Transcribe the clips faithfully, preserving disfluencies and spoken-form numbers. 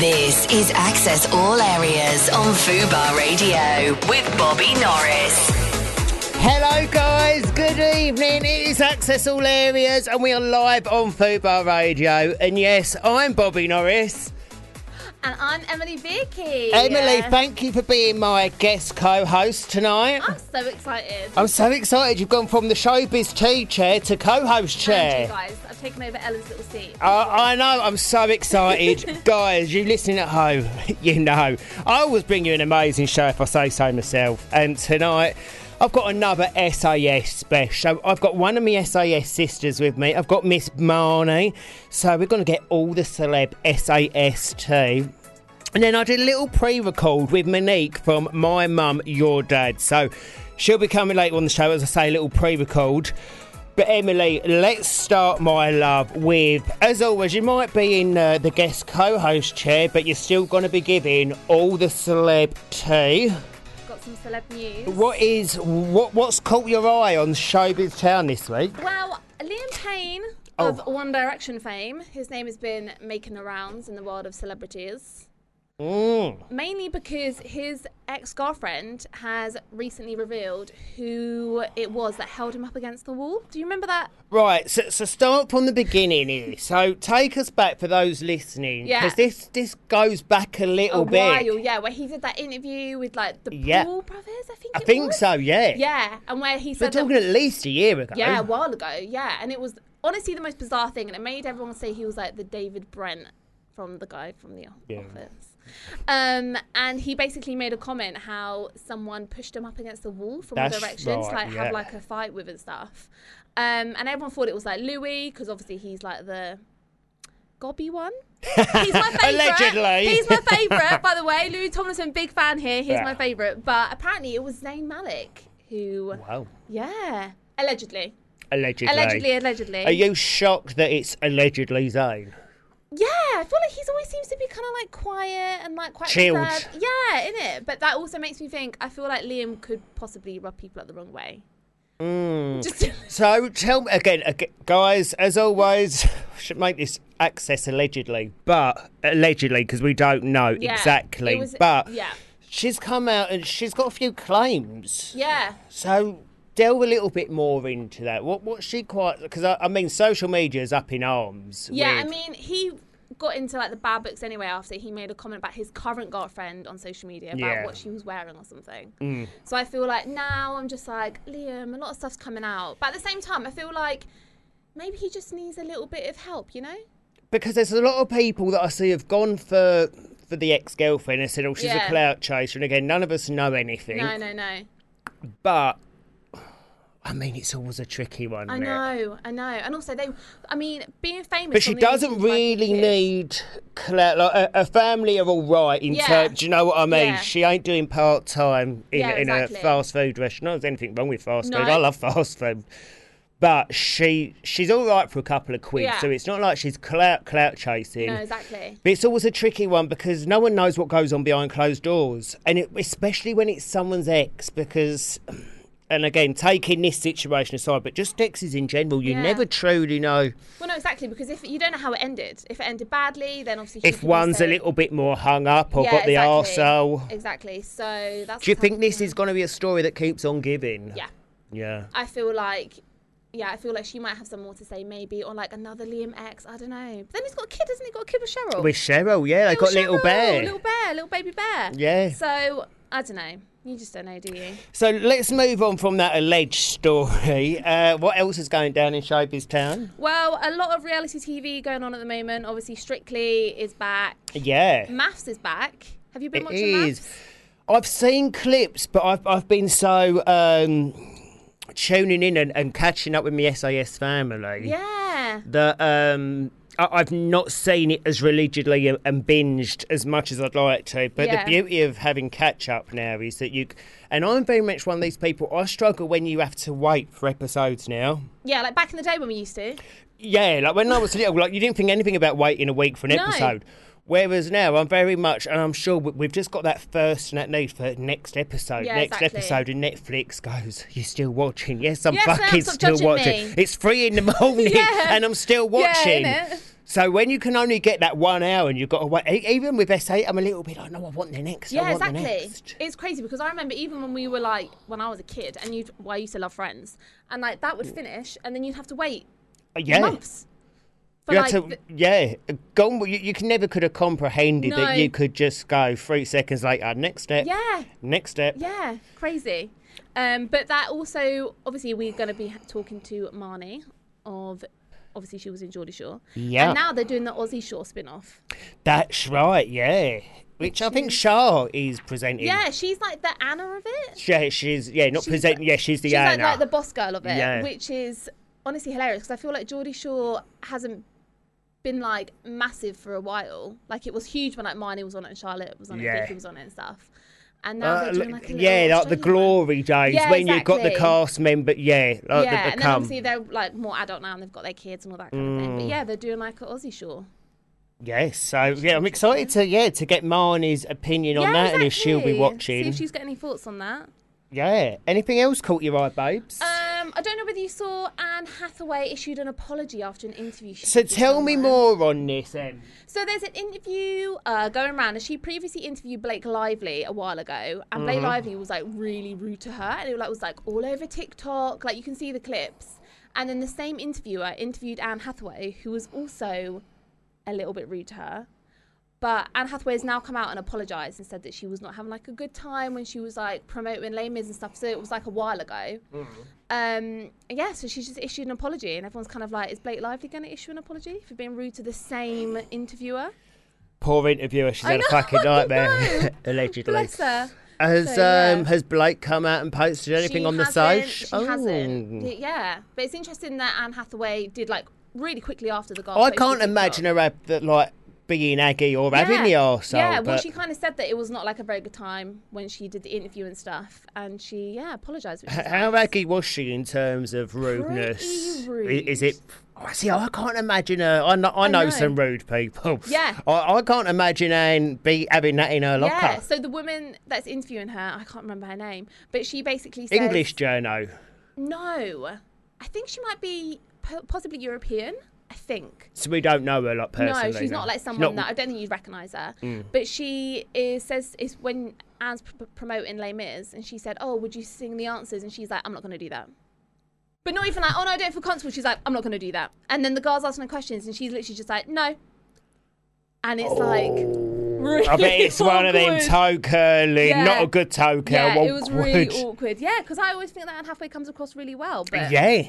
This is Access All Areas on Fubar Radio with Bobby Norris. Hello guys, good evening. It is Access All Areas and we are live on Fubar Radio. And yes, I'm Bobby Norris. And I'm Emily Vicky. Emily, thank you for being my guest co-host tonight. I'm so excited. I'm so excited. You've gone from the showbiz tea chair to co-host chair. And you guys, I've taken over Ella's little seat. Uh, I know, I'm so excited. Guys, you listening at home, you know. I always bring you an amazing show if I say so myself. And tonight, I've got another S A S special. I've got one of my S A S sisters with me. I've got Miss Marnie. So we're going to get all the celeb S A S tea. And then I did a little pre-record with Monique from My Mum, Your Dad. So she'll be coming later on the show, as I say, a little pre-record. But Emily, let's start, my love, with, as always, you might be in uh, the guest co-host chair, but you're still going to be giving all the celeb tea. Some celeb news. What is what? What's caught your eye on Showbiz Town this week? Well, Liam Payne Oh. of One Direction fame. His name has been making the rounds in the world of celebrities. Mm. Mainly because his ex-girlfriend has recently revealed who it was that held him up against the wall. Do you remember that? Right, so, so start from the beginning here. So take us back for those listening, Yeah. because this this goes back a little A bit. while, yeah, where he did that interview with like the Yeah. Paul brothers, I think. I it think was. so, yeah. Yeah, and where he We're said that, talking at least a year ago. yeah, a while ago, yeah, and it was honestly the most bizarre thing, and it made everyone say he was like the David Brent from the guy from The Yeah. Office. Um, and he basically made a comment how someone pushed him up against the wall from That's One Direction right, to like yeah. have like a fight with and stuff. Um, and everyone thought it was like Louis, because obviously he's like the gobby one. He's my favourite. Allegedly. He's my favourite, by the way. Louis Tomlinson, big fan here. He's Yeah. my favourite. But apparently it was Zayn Malik who, Wow. yeah, allegedly. Allegedly. Allegedly, allegedly. Are you shocked that it's allegedly Zayn? Yeah, I feel like he's always seems to be kind of like quiet and like quite Chilled. reserved. Yeah, innit? But that also makes me think, I feel like Liam could possibly rub people up the wrong way. Mm. Just So tell me again, again, guys, as always, I should make this access allegedly, but allegedly because we don't know Yeah, exactly. it was- but yeah. she's come out and she's got a few claims. Yeah. So delve a little bit more into that. What what's she quite? Because I, I mean, social media is up in arms. Yeah, I with- mean, he got into like the bad books anyway after he made a comment about his current girlfriend on social media about Yeah. what she was wearing or something. Mm. So I feel like now I'm just like, Liam, a lot of stuff's coming out. But at the same time, I feel like maybe he just needs a little bit of help, you know? Because there's a lot of people that I see have gone for for the ex-girlfriend and said, oh, she's Yeah. a clout chaser. And again, none of us know anything. No, no, no. But I mean, it's always a tricky one. I isn't it? know, I know. And also, they, I mean, being famous. But she from the doesn't industry is like really kids. need clout. Like, a, a family are all right in Yeah. terms. Do you know what I mean? Yeah. She ain't doing part time in, Yeah, in exactly. a fast food restaurant. There's anything wrong with fast No. food. I love fast food. But she she's all right for a couple of quid. Yeah. So it's not like she's clout clout chasing. No, exactly. But it's always a tricky one because no one knows what goes on behind closed doors, and it, especially when it's someone's ex. Because, and again, taking this situation aside, but just exes in general, you Yeah. never truly know. Well, no, exactly, because if you don't know how it ended. If it ended badly, then obviously. she If could one's say- a little bit more hung up or Yeah, got the exactly. arsehole. Exactly. So that's. Do you the think type this of- is going to be a story that keeps on giving? Yeah, Yeah. I feel like. Yeah, I feel like she might have some more to say, maybe, or like another Liam X. I don't know. But then he's got a kid, hasn't he? Got a kid with Cheryl. With Cheryl, yeah, they got Little Cheryl, Bear. Little bear, little baby bear. Yeah. So I don't know. You just don't know, do you? So let's move on from that alleged story. Uh, what else is going down in Showbiz Town? Well, a lot of reality T V going on at the moment. Obviously, Strictly is back. Yeah. Maths is back. Have you been It watching is. Maths? I've seen clips, but I've I've been so um, tuning in and, and catching up with my S A S family Yeah. that um, I, I've not seen it as religiously and, and binged as much as I'd like to. But Yeah. the beauty of having catch up now is that you, and I'm very much one of these people. I struggle when you have to wait for episodes now. Yeah, like back in the day when we used to. Yeah, like when I was little, like you didn't think anything about waiting a week for an No. episode. Whereas now I'm very much, and I'm sure we- we've just got that thirst and that need for next episode. Yeah, next exactly. episode, and Netflix goes, "You're still watching?" Yes, I'm Yes, I am. fucking Stop still judging watching. me. It's three in the morning, Yeah. and I'm still watching. Yeah, innit? So when you can only get that one hour, and you've got to wait, e- even with S eight, I'm a little bit like, "No, I want the next." I Yeah, want the exactly. next. It's crazy because I remember even when we were like, when I was a kid, and you, well, I used to love Friends, and like that would finish, and then you'd have to wait Yeah. months. For You like, had to, yeah, gone. You, you can never could have comprehended No. that you could just go three seconds later. Next step. yeah, Next step. yeah, crazy. Um, but that also, obviously, we're going to be talking to Marnie of, obviously, she was in Geordie Shore. Yeah. And now they're doing the Aussie Shore spin-off. That's right. Yeah. Which I think Shah is presenting. Yeah, she's like the Anna of it. Yeah, she's yeah not She's presenting. Yeah, she's the She's like, Anna. like the boss girl of it, Yeah. which is honestly hilarious because I feel like Geordie Shore hasn't been like massive for a while. Like it was huge when like Marnie was on it and Charlotte was on it, Yeah. and Vicky was on it and stuff. And now Uh, they're doing like a yeah, little like the Australian one. glory days Yeah, when you've got the exactly. cast member. Yeah, like Yeah, they and then become. obviously they're like more adult now and they've got their kids and all that kind of thing. But yeah, they're doing like an Aussie Shore. Yes, so yeah, I'm excited to yeah to get Marnie's opinion on yeah, that and if she'll be exactly. watching. See if she's got any thoughts on that. Yeah. Anything else caught your eye, babes? Um, I don't know whether you saw Anne Hathaway issued an apology after an interview. She so did with tell me someone. more on this, Em. So there's an interview uh, going around, and she previously interviewed Blake Lively a while ago, and Blake Lively was like really rude to her, and it like, was like all over TikTok, like you can see the clips. And then the same interviewer interviewed Anne Hathaway, who was also a little bit rude to her. But Anne Hathaway has now come out and apologised and said that she was not having like a good time when she was like promoting Les Mis and stuff. So it was like a while ago. Um, yeah, so she's just issued an apology, and everyone's kind of like, is Blake Lively going to issue an apology for being rude to the same interviewer? Poor interviewer, she's I had a know, fucking I nightmare, know. allegedly. Bless her. Has So, yeah. um has Blake come out and posted anything She on the hasn't, social? She hasn't. Y- Yeah, but it's interesting that Anne Hathaway did like really quickly after the goal. I posted can't TikTok. imagine her have that like being aggy or having the arsehole. Yeah, well, but she kind of said that it was not like a very good time when she did the interview and stuff, and she yeah apologised. which H- was how nice. aggy was she in terms of rudeness? Pretty I- Is it? Oh, see, I can't imagine her. I know, I know, know. some rude people. Yeah. I, I can't imagine Anne be having that in her locker. Yeah, so the woman that's interviewing her, I can't remember her name, but she basically says English journo. No, I think she might be po- possibly European. I think. So we don't know her like personally. No, she's not like She's someone not- that I don't think you'd recognise her. But she is says is when Anne's pr- promoting Les Mis, and she said, "Oh, would you sing the answers?" And she's like, "I'm not going to do that." But not even like, "Oh no, I don't feel comfortable." She's like, "I'm not going to do that." And then the girl's asking her questions, and she's literally just like, "No." And it's like, really I bet it's one of them awkward. toe curling, Yeah. not a good toe curl. Yeah, it was really awkward. awkward. Yeah, because I always think that Anne Hathaway comes across really well. But Yeah.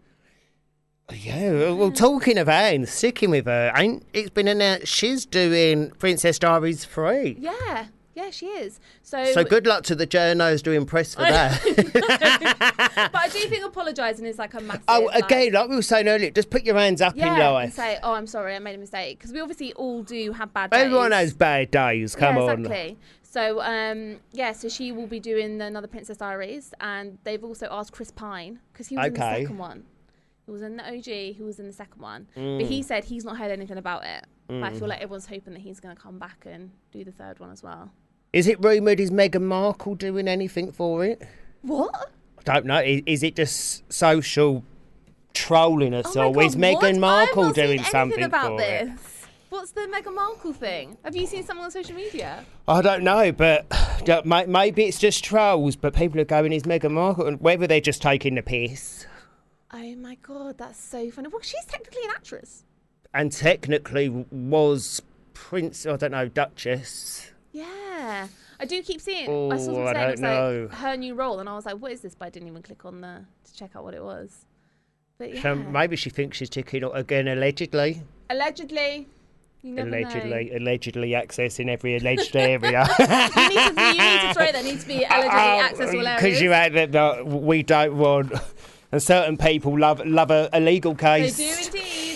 Yeah, well, talking of Anne, sticking with her, ain't it's been announced she's doing Princess Diaries three. yeah, yeah, she is. So, So good luck to the journos doing press for that. But I do think apologising is like a massive. Oh, like, again, like we were saying earlier, just put your hands up in yeah, and life. say, "Oh, I'm sorry, I made a mistake," because we obviously all do have bad days. Everyone has bad days, come yeah, on. exactly. So, um, yeah, so she will be doing another Princess Diaries, and they've also asked Chris Pine because he was in the Okay. second one. He was in the O G. He was in the second one, Mm. but he said he's not heard anything about it. But I feel like everyone's hoping that he's going to come back and do the third one as well. Is it rumoured is Meghan Markle doing anything for it? What? I don't know. Is, is it just social trolling us Oh my all? God, Is Meghan what? Markle I've not doing seen anything something about for it? this. What's the Meghan Markle thing? Have you seen something on social media? I don't know, but uh, may- maybe it's just trolls, but people are going, is Meghan Markle, and whether they're just taking the piss. Oh my God, that's so funny. Well, she's technically an actress. And technically was Prince, I don't know, Duchess. Yeah. I do keep seeing. Oh, I saw someone I saying it's don't know. like her new role, and I was like, what is this? But I didn't even click on the to check out what it was. But yeah. So maybe she thinks she's ticking up again, allegedly. Allegedly. You never Allegedly, know. allegedly accessing every alleged area. You need, to, you need to throw that needs to be allegedly accessible areas. Because you had that, that we don't want, and certain people love love a, a legal They case. do indeed.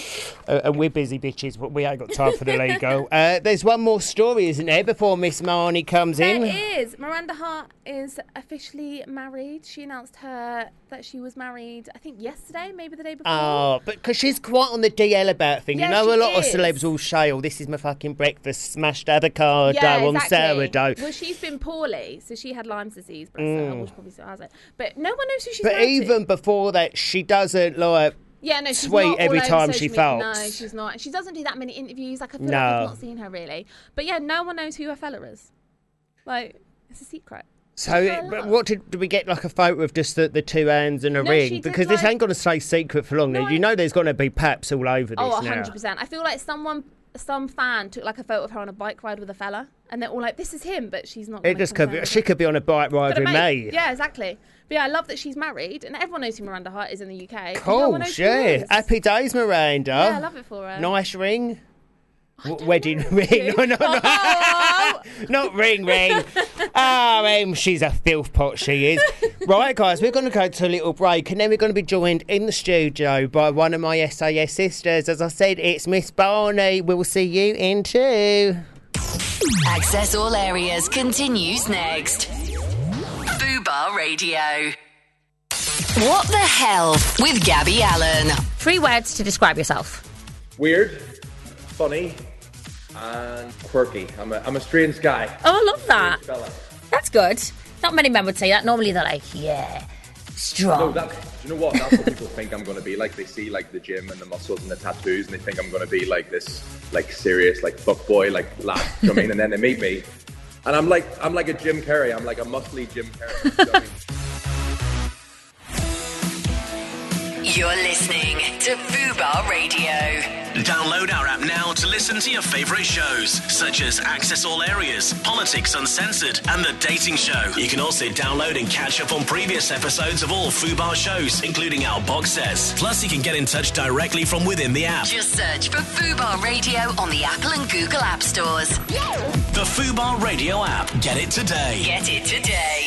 Uh, and we're busy bitches, but we ain't got time for the legal. Uh, there's one more story, isn't there, before Miss Marnie comes in? There is. Miranda Hart is officially married. She announced her that she was married, I think, yesterday, maybe the day before. Oh, but because she's quite on the D L about things. Yeah, you know, she a lot is. of celebs will say, oh, this is my fucking breakfast, smashed avocado Yeah, on exactly. sourdough. Well, she's been poorly, so she had Lyme's disease, bless her, well, she probably still has it. But no one knows who she's But married even to. before that, she doesn't, like... Yeah, no, she's sweet not every all over time social she media. falls. No, she's not. She doesn't do that many interviews. Like, I feel No. like I've not seen her really. But yeah, no one knows who her fella is. Like, it's a secret. So, it, but what did, did we get, like a photo of just the, the two hands and a No, ring? she did, Because this like- ain't going to stay secret for long. No, now. You I- know there's going to be paps all over this Oh, one now. hundred percent. I feel like someone, some fan took like a photo of her on a bike ride with a fella, and they're all like, "This is him," but she's not. It just could be, she could be on a bike ride with me. Yeah, exactly. But yeah, I love that she's married, and everyone knows who Miranda Hart is in the U K. and no Cool, one knows who yeah. it is. Happy days, Miranda. Yeah, I love it for her. Nice ring. W- don't wedding know. ring. No, no, no. Oh! Not ring, ring. Oh, um, she's a filth pot, she is. Right, guys, we're going to go to a little break, and then we're going to be joined in the studio by one of my S A S sisters. As I said, it's Miss Barney. We'll see you in two. Access All Areas continues next. Fubar Radio. What the hell with Gabby Allen? Three words to describe yourself. Weird, funny, and quirky. I'm a, I'm a strange guy. Oh, I love that. Fella. That's good. Not many men would say that. Normally they're like, yeah, strong. No, that's, do you know what? That's what people think I'm going to be like. They see like the gym and the muscles and the tattoos, and they think I'm going to be like this, like serious, like fuck boy, like lad. You know what I mean? And then they meet me, and I'm like, I'm like a Jim Carrey. I'm like a muscly Jim Carrey. You know what I mean? You're listening to Fubar Radio. Download our app now to listen to your favourite shows, such as Access All Areas, Politics Uncensored, and The Dating Show. You can also download and catch up on previous episodes of all Fubar shows, including our box sets. Plus, you can get in touch directly from within the app. Just search for Fubar Radio on the Apple and Google App Stores. The Fubar Radio app. Get it today. Get it today.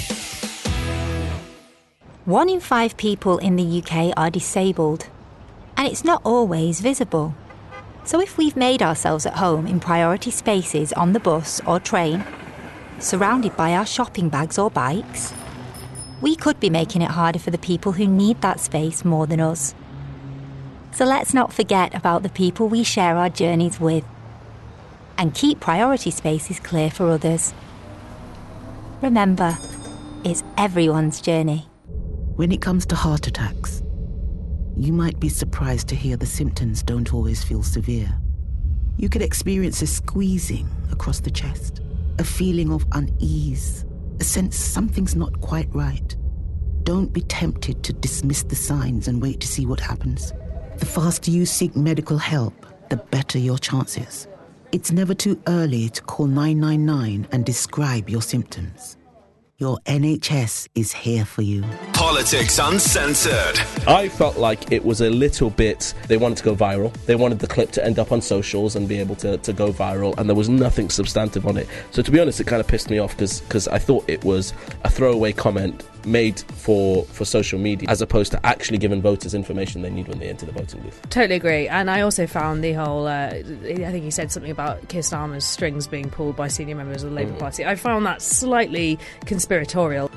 One in five people in the U K are disabled, and it's not always visible. So if we've made ourselves at home in priority spaces on the bus or train, surrounded by our shopping bags or bikes, we could be making it harder for the people who need that space more than us. So let's not forget about the people we share our journeys with, and keep priority spaces clear for others. Remember, it's everyone's journey. When it comes to heart attacks, you might be surprised to hear the symptoms don't always feel severe. You could experience a squeezing across the chest, a feeling of unease, a sense something's not quite right. Don't be tempted to dismiss the signs and wait to see what happens. The faster you seek medical help, the better your chances. It's never too early to call nine nine nine and describe your symptoms. Your N H S is here for you. Politics Uncensored. I felt like it was a little bit, they wanted to go viral. They wanted the clip to end up on socials and be able to, to go viral, and there was nothing substantive on it. So to be honest, it kind of pissed me off because because I thought it was a throwaway comment made for, for social media as opposed to actually giving voters information they need when they enter the voting booth. Totally agree. And I also found the whole, uh, I think he said something about Keir Starmer's strings being pulled by senior members of the Labour Mm. Party. I found that slightly conspiratorial.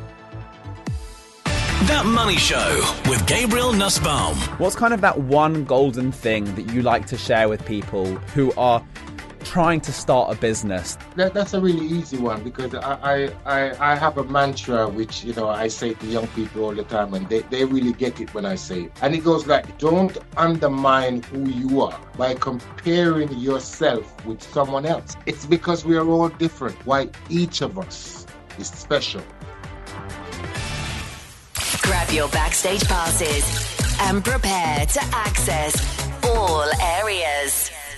That Money Show with Gabriel Nussbaum. What's kind of that one golden thing that you like to share with people who are trying to start a business? That, that's a really easy one because I, I, I, I have a mantra which, you know, I say to young people all the time, and they, they really get it when I say it. And it goes like, don't undermine who you are by comparing yourself with someone else. It's because we are all different, why each of us is special. Grab your backstage passes and prepare to access all areas.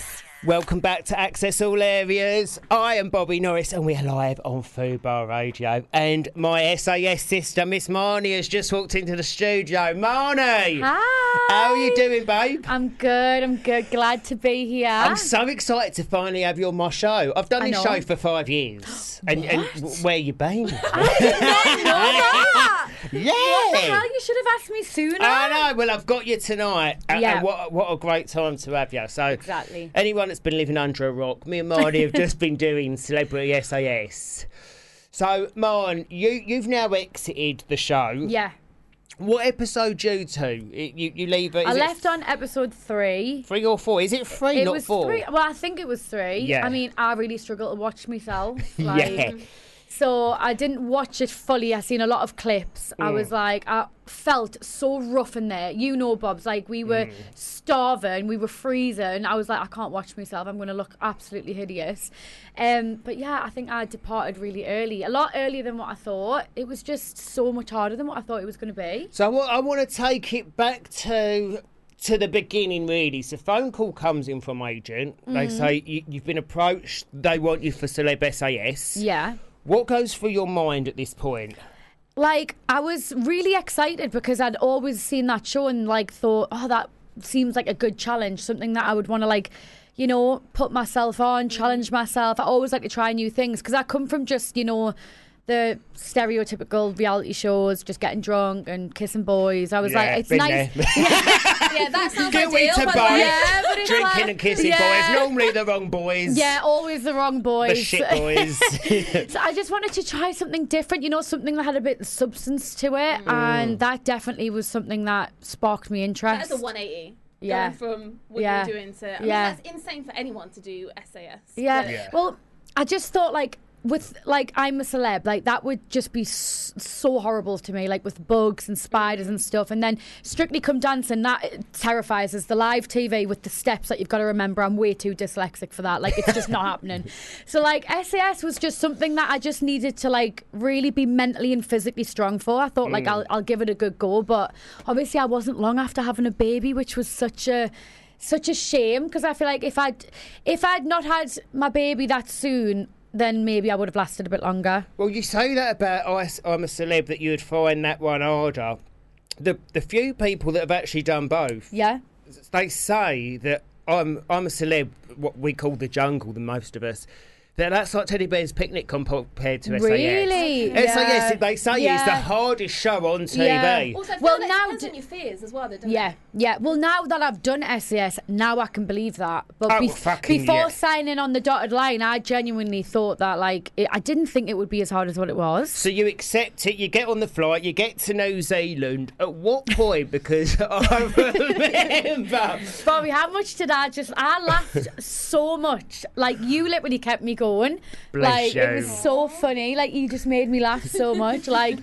Welcome back to Access All Areas. I am Bobby Norris and we're live on Fubar Radio. And my S A S sister, Miss Marnie, has just walked into the studio. Marnie! Hi! How are you doing, babe? I'm good, I'm good. Glad to be here. I'm so excited to finally have you on my show. I've done I this know. show for five years. and, and where you been? I did not know that! Yeah! What the hell? You should have asked me sooner. I know. Well, I've got you tonight. And, Yeah. and what, what a great time to have you. So, Exactly. anyone that's been living under a rock, me and Marnie have just been doing Celebrity S A S. So, Marn, you, you've now exited the show. Yeah. What episode due to? You, you leave it? I is it left on episode three. Three or four? Is it three, It not was four? three. Well, I think it was three. Yeah. I mean, I really struggle to watch myself. Like, Yeah. So I didn't watch it fully. I seen a lot of clips. I Mm. was like, I felt so rough in there. You know, Bob's like, we were Mm. starving, we were freezing. I was like, I can't watch myself. I'm going to look absolutely hideous. Um, but yeah, I think I departed really early, a lot earlier than what I thought. It was just so much harder than what I thought it was going to be. So I wa- I want to take it back to to the beginning, really. So phone call comes in from agent. They Mhm. say you, you've been approached. They want you for Celeb S A S. Yeah. What goes through your mind at this point? Like, I was really excited because I'd always seen that show and like thought, oh, that seems like a good challenge, something that I would want to like, you know, put myself on, challenge myself. I always like to try new things because I come from just, you know, the stereotypical reality shows, just getting drunk and kissing boys. I was Yeah, like, it's been nice. there. Yeah, that sounds Guilty ideal. to by the both. way. Yeah, but it's Drinking like- and kissing yeah. boys. Normally the wrong boys. Yeah, always the wrong boys. The shit boys. So I just wanted to try something different, you know, something that had a bit of substance to it, and that definitely was something that sparked me interest. That's a one eighty. Yeah. Going from what Yeah. you were doing to. I Yeah. mean, that's insane for anyone to do S A S. Yeah. But- Well, I just thought like with like I'm a Celeb, like that would just be s- so horrible to me, like with bugs and spiders and stuff. And then Strictly Come Dancing, that terrifies us. The live T V with the steps that you've got to remember. I'm way too dyslexic for that. Like it's just not happening. So like S A S was just something that I just needed to like really be mentally and physically strong for. I thought like Mm. I'll I'll give it a good go, but obviously I wasn't long after having a baby, which was such a such a shame because I feel like if I'd if I'd not had my baby that soon, then maybe I would have lasted a bit longer. Well, you say that about I, I'm a Celeb, that you would find that one harder. The the few people that have actually done both, Yeah. they say that I'm I'm a Celeb, what we call the jungle, the most of us. That that's like Teddy Bear's Picnic compared to S A S. Really? S A S, Yeah. they say it's Yeah. the hardest show on T V. Yeah. Also, I feel Well, like now it depends d- on your fears as well, though, doesn't Yeah, it? yeah. Well, now that I've done S A S, now I can believe that. But Oh, bef- fucking before yeah. signing on the dotted line, I genuinely thought that, like, it, I didn't think it would be as hard as what it was. So you accept it, you get on the flight, you get to New Zealand. At what point? Because I remember. Bobby, how much did I just... I laughed so much. Like, you literally kept me going. Bless like, it you. was so funny. Like, you just made me laugh so much. Like,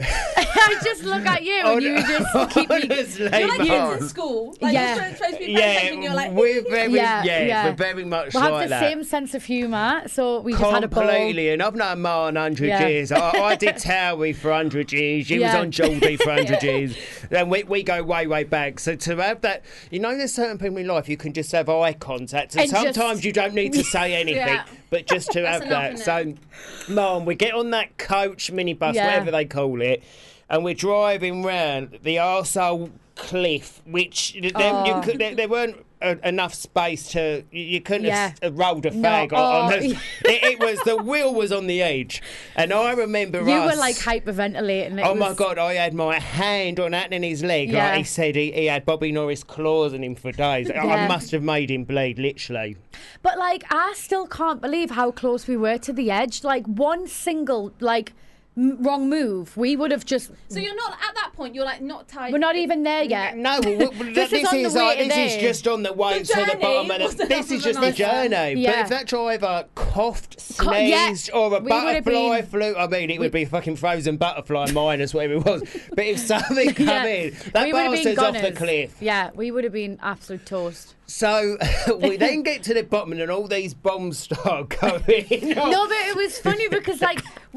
I just look at you and you just keep me... Honestly, You're like Mum. kids at school. Like, Yeah. you're supposed to be Yeah, perfect and you're like... we're very, Yeah, yeah, yeah. we're very much We have like the that. same sense of humour, so we just had a ball. Completely, and I've known Ma one hundred Yeah. years. I, I did Towie for one hundred years. You Yeah. was on Geordie for one hundred Yeah. years. And we, we go way, way back. So to have that, you know, there's certain people in life you can just have eye contact, and, And just- sometimes you don't need to say anything, Yeah. but just to have That's that. enough, So, Mum, we get on that coach, minibus, Yeah. whatever they call it, and we're driving round the arsehole cliff, which there, Oh. you could, there, there weren't uh, enough space to you, you couldn't Yeah. have s- rolled a No, fag on, on oh, the, yeah. it, it was the wheel was on the edge, and I remember You us, were like hyperventilating. It oh my was- god, I had my hand on Anthony's leg. Yeah. Like he said, he, he had Bobby Norris claws on him for days. I, I Yeah. must have made him bleed, literally. But like, I still can't believe how close we were to the edge. Like one single like m- wrong move, we would have just. So you're not, at that point, you're like not tied... We're not even there yet. No, well, well, This this, is on the is way like, to this is there. just on the way The to the journey bottom, and was the, this enough is of a just the nightmare. journey. But Yeah. if that driver coughed, Co- yeah, sneezed, or a we would have butterfly been- flew, I mean, it would be fucking frozen butterfly minus whatever it was. But if something come Yeah. in, that We would have been bastard's off the gunners. cliff. Yeah, we would have been absolute toast. So we then get to the bottom, and all these bombs start going. No, but it was funny because like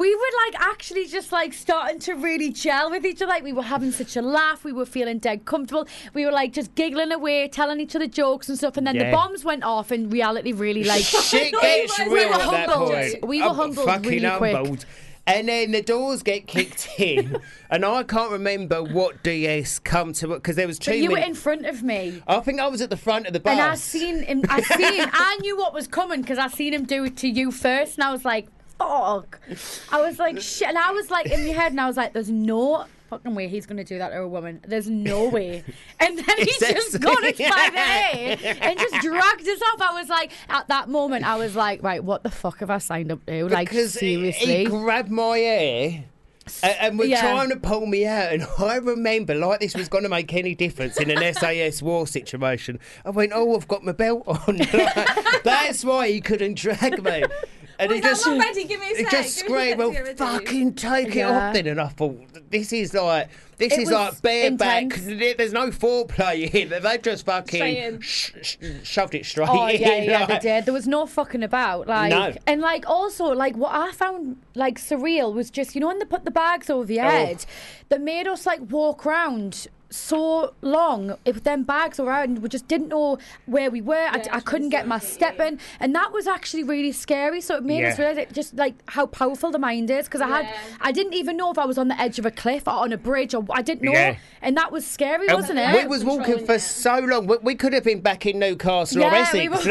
we were like actually just like starting to really gel with each other. Like we were having such a laugh. We were feeling dead comfortable. We were like just giggling away, telling each other jokes and stuff. And then Yeah. the bombs went off, and reality really like Shit gets we real were at that humbled. point. We were I'm humbled fucking really quick. humbled. And then the doors get kicked in, and I can't remember what D S come to because there was two. But you were min- in front of me. I think I was at the front of the bus. And I seen him. I seen. I knew what was coming because I seen him do it to you first, and I was like, "Fuck!" I was like, "Shit!" And I was like in my head, and I was like, "There's no fucking way he's going to do that to a woman. There's no way." And then he just got us by the hair and just dragged us off. I was like, at that moment, I was like, "Right, what the fuck have I signed up to?" Like, Because he- seriously. he grabbed my hair. And, and were Yeah. trying to pull me out, and I remember like this was going to make any difference in an S A S war situation. I went, "Oh, I've got my belt on." Like, that's why he couldn't drag me. And Well, he no, just, I'm not ready, give me a he sec, just give me a sec screamed, "Well, to get ready." fucking take it Yeah. off then." And I thought, this is like, this It is was like bareback. intense. There's no foreplay here. They've just Straight fucking in. sh- sh- shoved it straight Oh in. yeah, yeah, they like- did. There was no fucking about, like, No. and like also like what I found like surreal was just you know when they put the bags over your Oh. head, that made us like walk round so long if them bags were out and we just didn't know where we were. I, I couldn't get my step in, and that was actually really scary. So it made us Yeah. realise it, just like how powerful the mind is. Because I had, Yeah. I didn't even know if I was on the edge of a cliff or on a bridge, or I didn't know, Yeah. and that was scary, And wasn't it? We was walking for so long. We, we could have been back in Newcastle or Yeah, Essex. we were-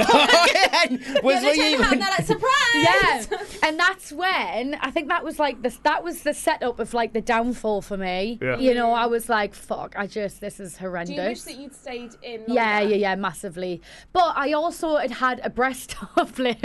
And was Yeah, they we turn around, even? they're like, surprise! Yeah, and that's when I think that was like the that was the setup of like the downfall for me. Yeah. You know, I was like, "Fuck! I just this is Do you wish horrendous." that you'd stayed in? Yeah, longer? yeah, yeah, massively. But I also had had a breast uplift.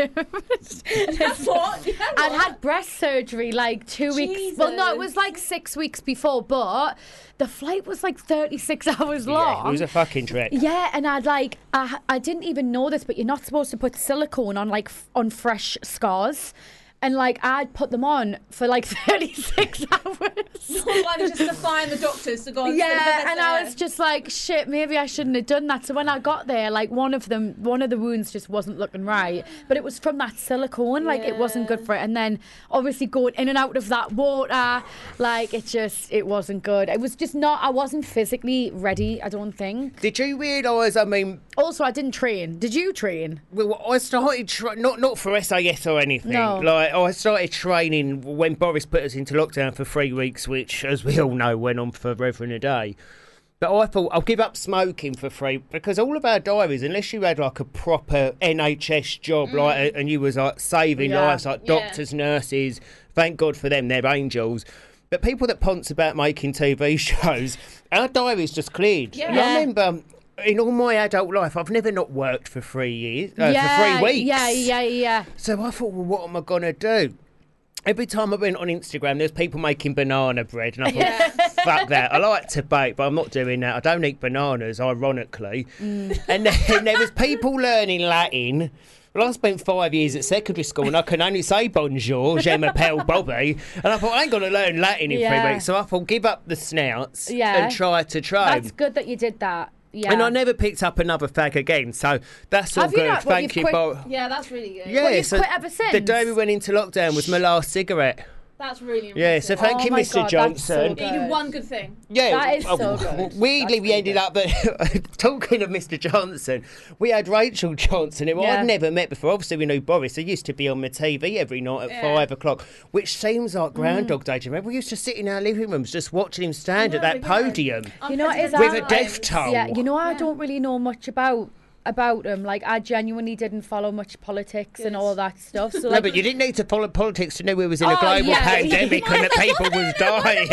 What? You had I'd what? had breast surgery like two weeks. Well, no, it was like six weeks before, but the flight was like thirty-six hours long. Yeah, it was a fucking trek. Yeah, and I'd like I I didn't even know this, but you're not supposed to put silicone on like f- on fresh scars. And like I'd put them on for like thirty-six hours. Like just to find the doctors to go and Yeah, and I was just like, shit, maybe I shouldn't have done that. So when I got there, like one of them, one of the wounds just wasn't looking right. But it was from that silicone, like it wasn't good for it. And then obviously going in and out of that water, like it just, it wasn't good. It was just not, I wasn't physically ready, I don't think. Did you realise? I mean, Also, I didn't train. Did you train? well, I started tra- not not for S A S or anything. No. Like I started training when Boris put us into lockdown for three weeks, which, as we all know, went on for forever and a day. But I thought I'll give up smoking for free because all of our diaries, unless you had like a proper N H S job, Mm. like and you was like saving Yeah. lives, like Yeah. doctors, nurses. Thank God for them, they're angels. But people that ponce about making T V shows, our diaries just cleared. Yeah. And Yeah. I remember in all my adult life, I've never not worked for three years, uh, yeah, for three weeks. Yeah, yeah, yeah. So I thought, well, what am I going to do? Every time I went on Instagram, there's people making banana bread, and I thought, fuck that. I like to bake, but I'm not doing that. I don't eat bananas, ironically. Mm. And then there was people learning Latin. Well, I spent five years at secondary school, and I can only say bonjour, je m'appelle Bobby. And I thought, I ain't going to learn Latin in Yeah. three weeks. So I thought, give up the snouts Yeah. and try to train. That's good that you did that. Yeah. And I never picked up another fag again, so that's all Have you good. not? What, Thank you've you, quit- Bob. Yeah, that's really good. Yeah, Well, you've so quit ever the since? day we went into lockdown was my last cigarette. That's really impressive. Yeah, so thank Oh you, my Mister God, that's so Johnson. good. You did one good thing. Yeah, That is uh, so w- good. weirdly, we ended up. At, talking of Mister Johnson, we had Rachel Johnson, who Yeah. I'd never met before. Obviously, we knew Boris. He used to be on my T V every night at Yeah. five o'clock, which seems like Mm. Groundhog Day. Do you remember? We used to sit in our living rooms just watching him stand I at know, that yeah. podium. You know what it is? With I- a death toll. Yeah, you know, I don't really know much about about him. Like, I genuinely didn't follow much politics and Good. all that stuff. So, No, like, but you didn't need to follow politics to know we was in a Oh, global yeah. pandemic and that people was dying.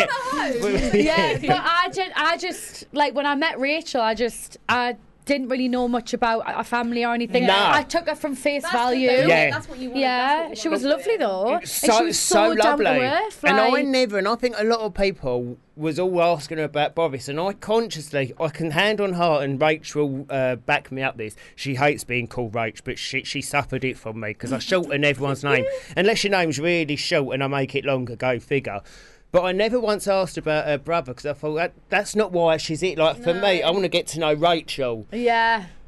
yeah, but I just, I just like when I met Rachel, I just, I didn't really know much about a family or anything. Nah. I took her from face That's good value. though, Yeah. That's what you wanted. Yeah, That's what you she was wanted. lovely though. and So, she was so, down lovely. to earth. And I like- never, and I think a lot of people was all asking her about Boris, and I consciously, I can hand on heart, and Rachel uh, back me up this. She hates being called Rach, but she she suffered it from me because I shorten everyone's name. Unless your name's really short and I make it longer, go figure. But I never once asked about her brother because I thought that, that's not why she's it. Like for me, I want to get to know Rachel. Yeah.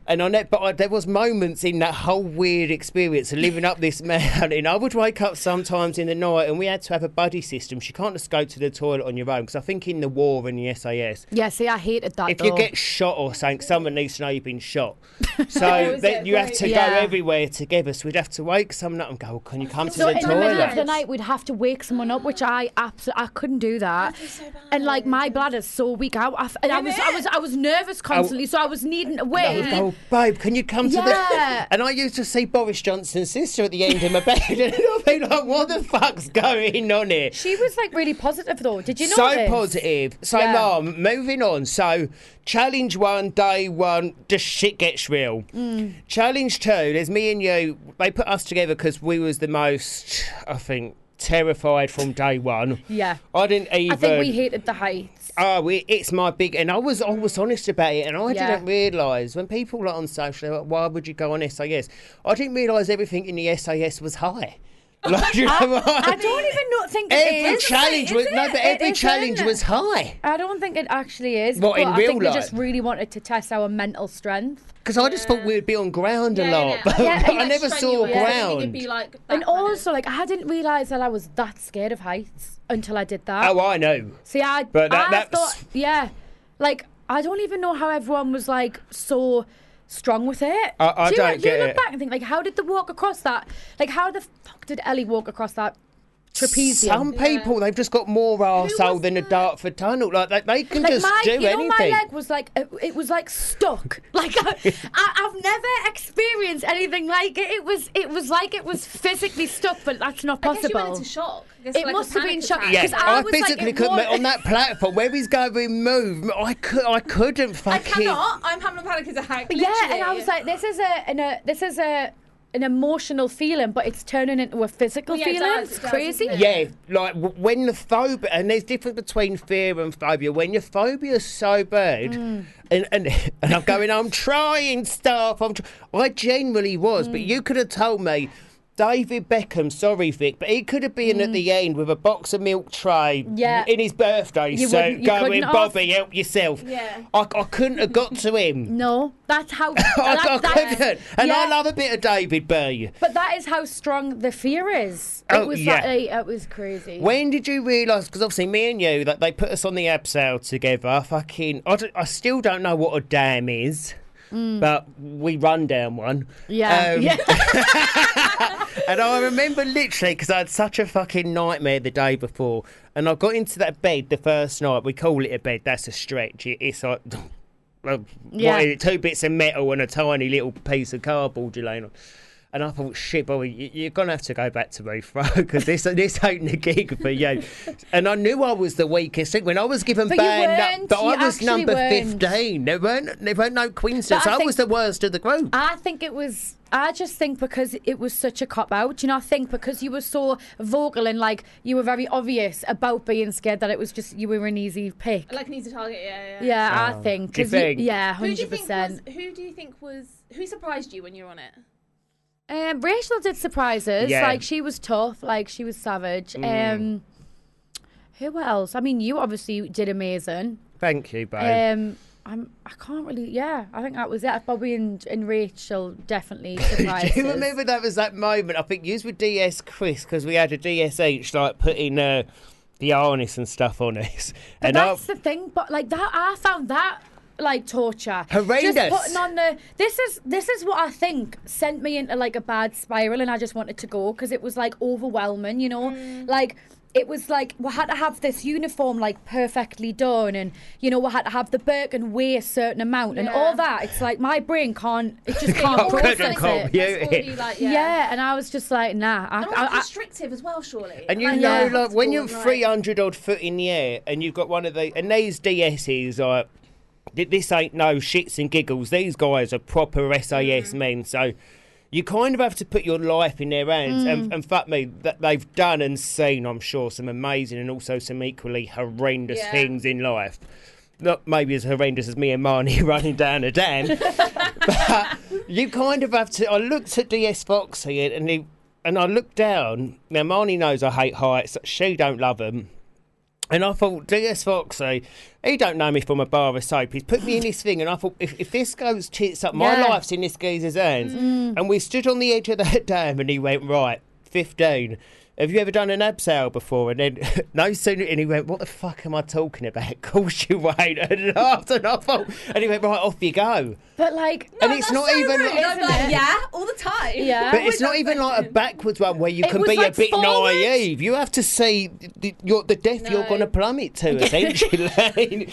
And on that, but I, there was moments in that whole weird experience of living up this mountain. I would wake up sometimes in the night, and we had to have a buddy system. You can't just go to the toilet on your own, because I think in the war and the S A S, Yeah, see, I hated that. if though. you get shot or something, someone needs to know you've been shot. So Oh, is then it? you have Right. to Yeah. go everywhere together. So we'd have to wake someone up and go, well, "Can you come to So the in the middle toilet?" of the night, we'd have to wake someone up, which I absolutely I couldn't do that. And like my bladder's so weak, I, I, and I was I was I was nervous constantly, so I was needing to I wait. would go, babe, can you come to Yeah. the... And I used to see Boris Johnson's sister at the end of my bed, and I'd be like, what the fuck's going on here? She was like really positive though. Did you know So this? positive. So, Yeah. Mum, moving on. So, challenge one, day one, the shit gets real. Mm. Challenge two, there's me and you. They put us together because we was the most, I think, terrified from day one. Yeah. I didn't even... I think we hated the heights. Oh, we, it's my big... And I was always honest about it, and I Yeah. didn't realise, when people are on social, they're like, why would you go on S A S? I didn't realise everything in the S A S was high. Like, you know I, what I don't even not think it Every is. challenge was... No, but every It challenge isn't. was high. I don't think it actually is. What, but in I real think they life? just really wanted to test our mental strength. Because I just thought we'd be on ground a Yeah, lot, yeah. but, Yeah, but and, I like, never saw strenuous. Yeah, I think ground. it'd be like and also, like, I didn't realise that I was that scared of heights until I did that. Oh, I know. See, I, But that- I that's- thought, yeah, like, I don't even know how everyone was, like, so strong with it. I- I do you, don't do you get look it. back and think, like, how did they walk across that? Like, how the fuck did Ellie walk across that trapezium? Some people, they've just got more arsehole than a Dartford tunnel. Like, they, they can Like just my, do you know, anything. my leg was like it, it was like stuck. Like I, I, I've never experienced anything like it. It was it was like it was physically stuck, but that's not I guess possible. you went into shock. I guess It like must a have been panic shock. attack. Yeah, 'Cause I, I was like, physically it couldn't was- on that platform where he's going move. I could, I couldn't I fucking. cannot. I'm having a panic attack. Yeah, and I literally. was like, this is a, an, a this is a an emotional feeling, but it's turning into a physical Well, yeah, it feeling. does, It's it does, crazy. isn't it? Yeah, like w- when the phobia, and there's difference between fear and phobia. When your phobia is so bad, Mm. and, and and I'm going, I'm trying stuff. I'm, tr-. I genuinely was, Mm. but you could have told me. David Beckham, sorry Vic, but he could have been at the end with a box of milk tray Mm. Yeah. in his birthday You suit, wouldn't- you going, couldn't have. Bobby, help yourself. Yeah. I, I couldn't have got to him. No, that's how. I, that- I that's- couldn't. And I yeah. love a bit of David B. But that is how strong the fear is. It Oh, was yeah. like, it was crazy. When did you realise? Because obviously, me and you, that they put us on the abseil together. Fucking, I, don't- I still don't know what a dam is, Mm. but we run down one. Yeah. Um, yeah. And I remember literally because I had such a fucking nightmare the day before, and I got into that bed the first night. We call it a bed. That's a stretch. It, it's like. Well, Yeah. what is it, two bits of metal and a tiny little piece of cardboard you're laying on. And I thought, shit, boy, you- you're going to have to go back to Heathrow because this, this ain't the gig for you. And I knew I was the weakest thing. When I was given But you band weren't, up, but you I was actually number weren't. fifteen. There weren't, there weren't no coincidence. But I I, think- was the worst of the group. I think it was. I just think because it was such a cop out, you know. I think because you were so vocal and like you were very obvious about being scared that it was just you were an easy pick. Like an easy target, yeah, yeah. Yeah, Oh. I think. Do you 'cause think? yeah, Who do you hundred think percent. was? Who do you think was? Who surprised you when you were on it? Um, Rachel did surprises. Yeah. Like she was tough. Like she was savage. Mm. Um, who else? I mean, you obviously did amazing. Thank you, babe. Um, I'm. I can't really. Yeah, I think that was it. Bobby and, and Rachel definitely surprises. Do you remember that was that moment? I think you was with D S Chris because we had a D S each, like putting uh, the harness and stuff on us. But and I, that's the thing. But like that, I found that like torture. Horrendous. Just putting on the. This is this is what I think sent me into like a bad spiral, and I just wanted to go because it was like overwhelming. You know, Mm. like. It was like we had to have this uniform like perfectly done, and you know we had to have the Birkin weigh a certain amount, and Yeah. all that. It's like my brain can't. It just can't Couldn't process compute it. it. Already, like, Yeah. yeah. and I was just like, nah. I, And I, like I, restrictive as well, surely. And you Like, know, yeah. like when you're Like- three hundred odd foot in the air, and you've got one of the and these D Ss like th- this ain't no shits and giggles. These guys are proper S A S Mm. men, so you kind of have to put your life in their hands. Mm. And, and fuck me, that they've done and seen, I'm sure, some amazing and also some equally horrendous Yeah. things in life. Not maybe as horrendous as me and Marnie running down a dam, but you kind of have to. I looked at D S Fox here, and he, and I looked down. Now Marnie knows I hate heights. She don't love them. And I thought, D S Foxy, he don't know me from a bar of soap. He's put me in this thing, and I thought, if, if this goes tits up, my Yeah. life's in this geezer's hands. Mm. And we stood on the edge of that dam, and he went, right, fifteen. Have you ever done an abseil before? And then, no sooner, and he went, what the fuck am I talking about? Of course you won't. And after, and I thought, and he went, right, off you go. But like, and it's not even. rude, I'm like, yeah, all the time. Yeah. But it's not even like a backwards one where you It can was be like a bit forward. naive. You have to see the, you're, the depth you're No. going to plummet to, essentially.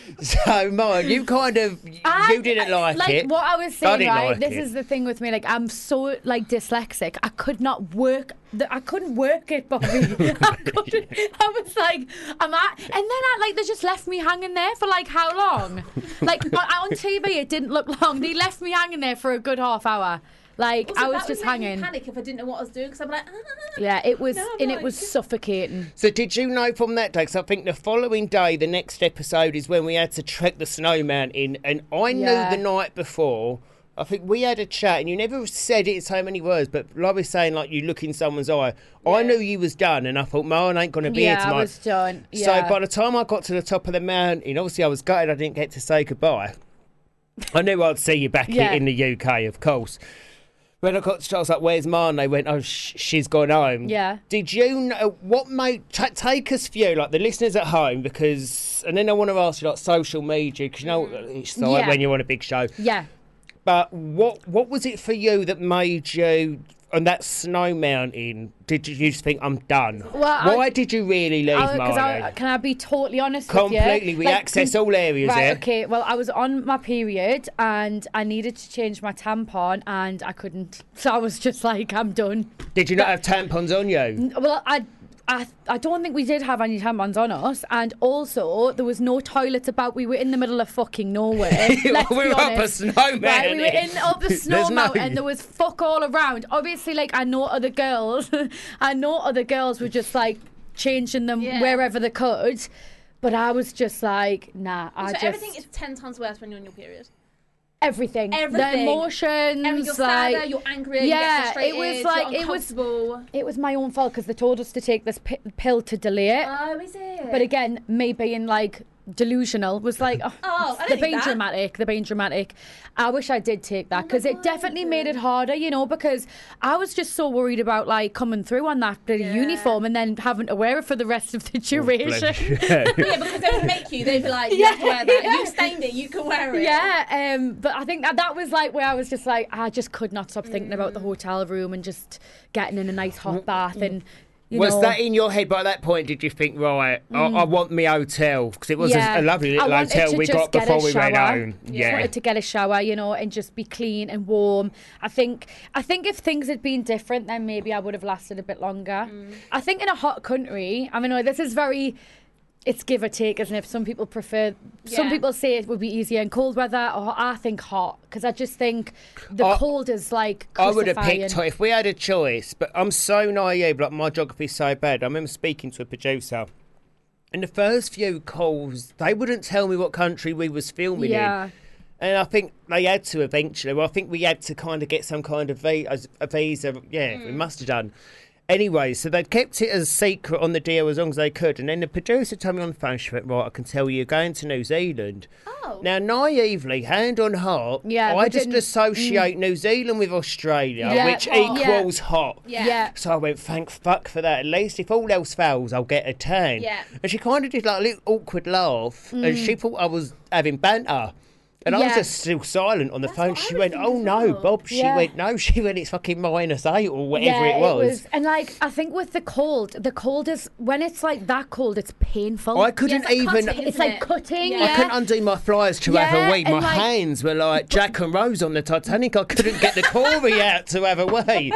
So, Mine, you kind of, I- you didn't like, like it. what I was I saying, didn't right? like This it. is the thing with me. Like, I'm so like dyslexic. I could not work. The, I couldn't work it, Bobby. I couldn't. I was like, I'm at, and then I like they just left me hanging there for like how long? Like on, on T V, it didn't look long. They left me hanging there for a good half hour. Like Also, I was that just would make me hanging. panic if I didn't know what I was doing because I'm like, ah. Yeah, it was, No, I'm and like- it was suffocating. So did you know from that day, because I think the following day, the next episode is when we had to trek the snow mountain, and I Yeah. knew the night before, I think we had a chat, and you never said it in so many words, but like we're saying, like you look in someone's eye, I knew you was done, and I thought, Marlon ain't going to be Yeah, here I tonight. was done. So Yeah. by the time I got to the top of the mountain, obviously I was gutted I didn't get to say goodbye. I knew I'd see you back Yeah. in the U K, of course. When I got to, I was like, where's Marn? They went, oh, sh- she's gone home. Yeah. Did you know, what made, t- take us through, like the listeners at home, because, and then I want to ask you, like social media, because you know what it's like Yeah. when you're on a big show. Yeah. But what what was it for you that made you, on that snow mountain, did you just think, I'm done? Well, I- Why did you really leave, I- 'cause I- Marlon? Can I be totally honest with you? Completely, we access all areas Right, here. okay. Well, I was on my period and I needed to change my tampon and I couldn't. So I was just like, I'm done. Did you not have tampons on you? Well, I. I, I don't think we did have any tampons on us, and also there was no toilets about. We were in the middle of fucking nowhere. Let's We be were up a honest. snow Right, we were mountain. in up the There's snow no- mountain, and there was fuck all around. Obviously, like I know other girls, I know other girls were just like changing them Yeah. wherever they could, but I was just like, nah. I So just everything is ten times worse when you're on your period. everything, the Everything. emotions, Every- you're like sadder, you're angrier, you yeah, get it was frustrated, like you're it was. uncomfortable. It was my own fault because they told us to take this pi- pill to delay it. Oh, is it? But again, me being like delusional was like, oh, Oh, I they're don't being need that. dramatic. They're being dramatic. I wish I did take that because it definitely made it harder, you know, because I was just so worried about like coming through on that bloody uniform and then having to wear it for the rest of the duration. Yeah, because they would make you. They'd be like, you Yeah, have to wear that. yeah. You stained it. You can wear it. Yeah, um, but I think that, that was like where I was just like, I just could not stop thinking about the hotel room and just getting in a nice hot bath and. You Was know, that in your head by that point? Did you think, right, I, Mm. I want me hotel? Because it was Yeah. a, a lovely little I wanted hotel to we just got get a before we went shower. home. Just Yeah. wanted to get a shower, you know, and just be clean and warm. I think I think if things had been different, then maybe I would have lasted a bit longer. I think in a hot country, I mean, no, this is very. It's give or take, isn't it? Some people prefer. Some Yeah. people say it would be easier in cold weather, or I think hot because I just think the I- cold is like. I would have crucifying. picked hot if we had a choice, but I'm so naive, like my geography's so bad. I remember speaking to a producer. In the first few calls, they wouldn't tell me what country we was filming Yeah. in. And I think they had to eventually. Well, I think we had to kind of get some kind of visa. A visa. Yeah, we must have done. Anyway, so they'd kept it as secret on the deal as long as they could. And then the producer told me on the phone, she went, right, I can tell you, you're going to New Zealand. Oh. Now, naively, hand on heart, Yeah, I we just didn't- associate New Zealand with Australia, Yeah, which hot. equals hot. Yeah. Yeah. So I went, thank fuck for that. At least if all else fails, I'll get a tan. Yeah. And she kind of did like a little awkward laugh. And Mm. she thought I was having banter. And I was Yeah. just still silent on the phone. what I She would went, think oh as no, well. Bob. She Yeah. went, no. She went, it's fucking minus eight or whatever yeah, it was. And like, I think with the cold, the cold is when it's like that cold, it's painful. I couldn't Yeah, it's like even. cutting, It's isn't like it? cutting. Yeah. Yeah. I couldn't undo my flyers to have Yeah, a wee. My and, like- hands were like Jack and Rose on the Titanic. I couldn't get the Corey out to have a wee.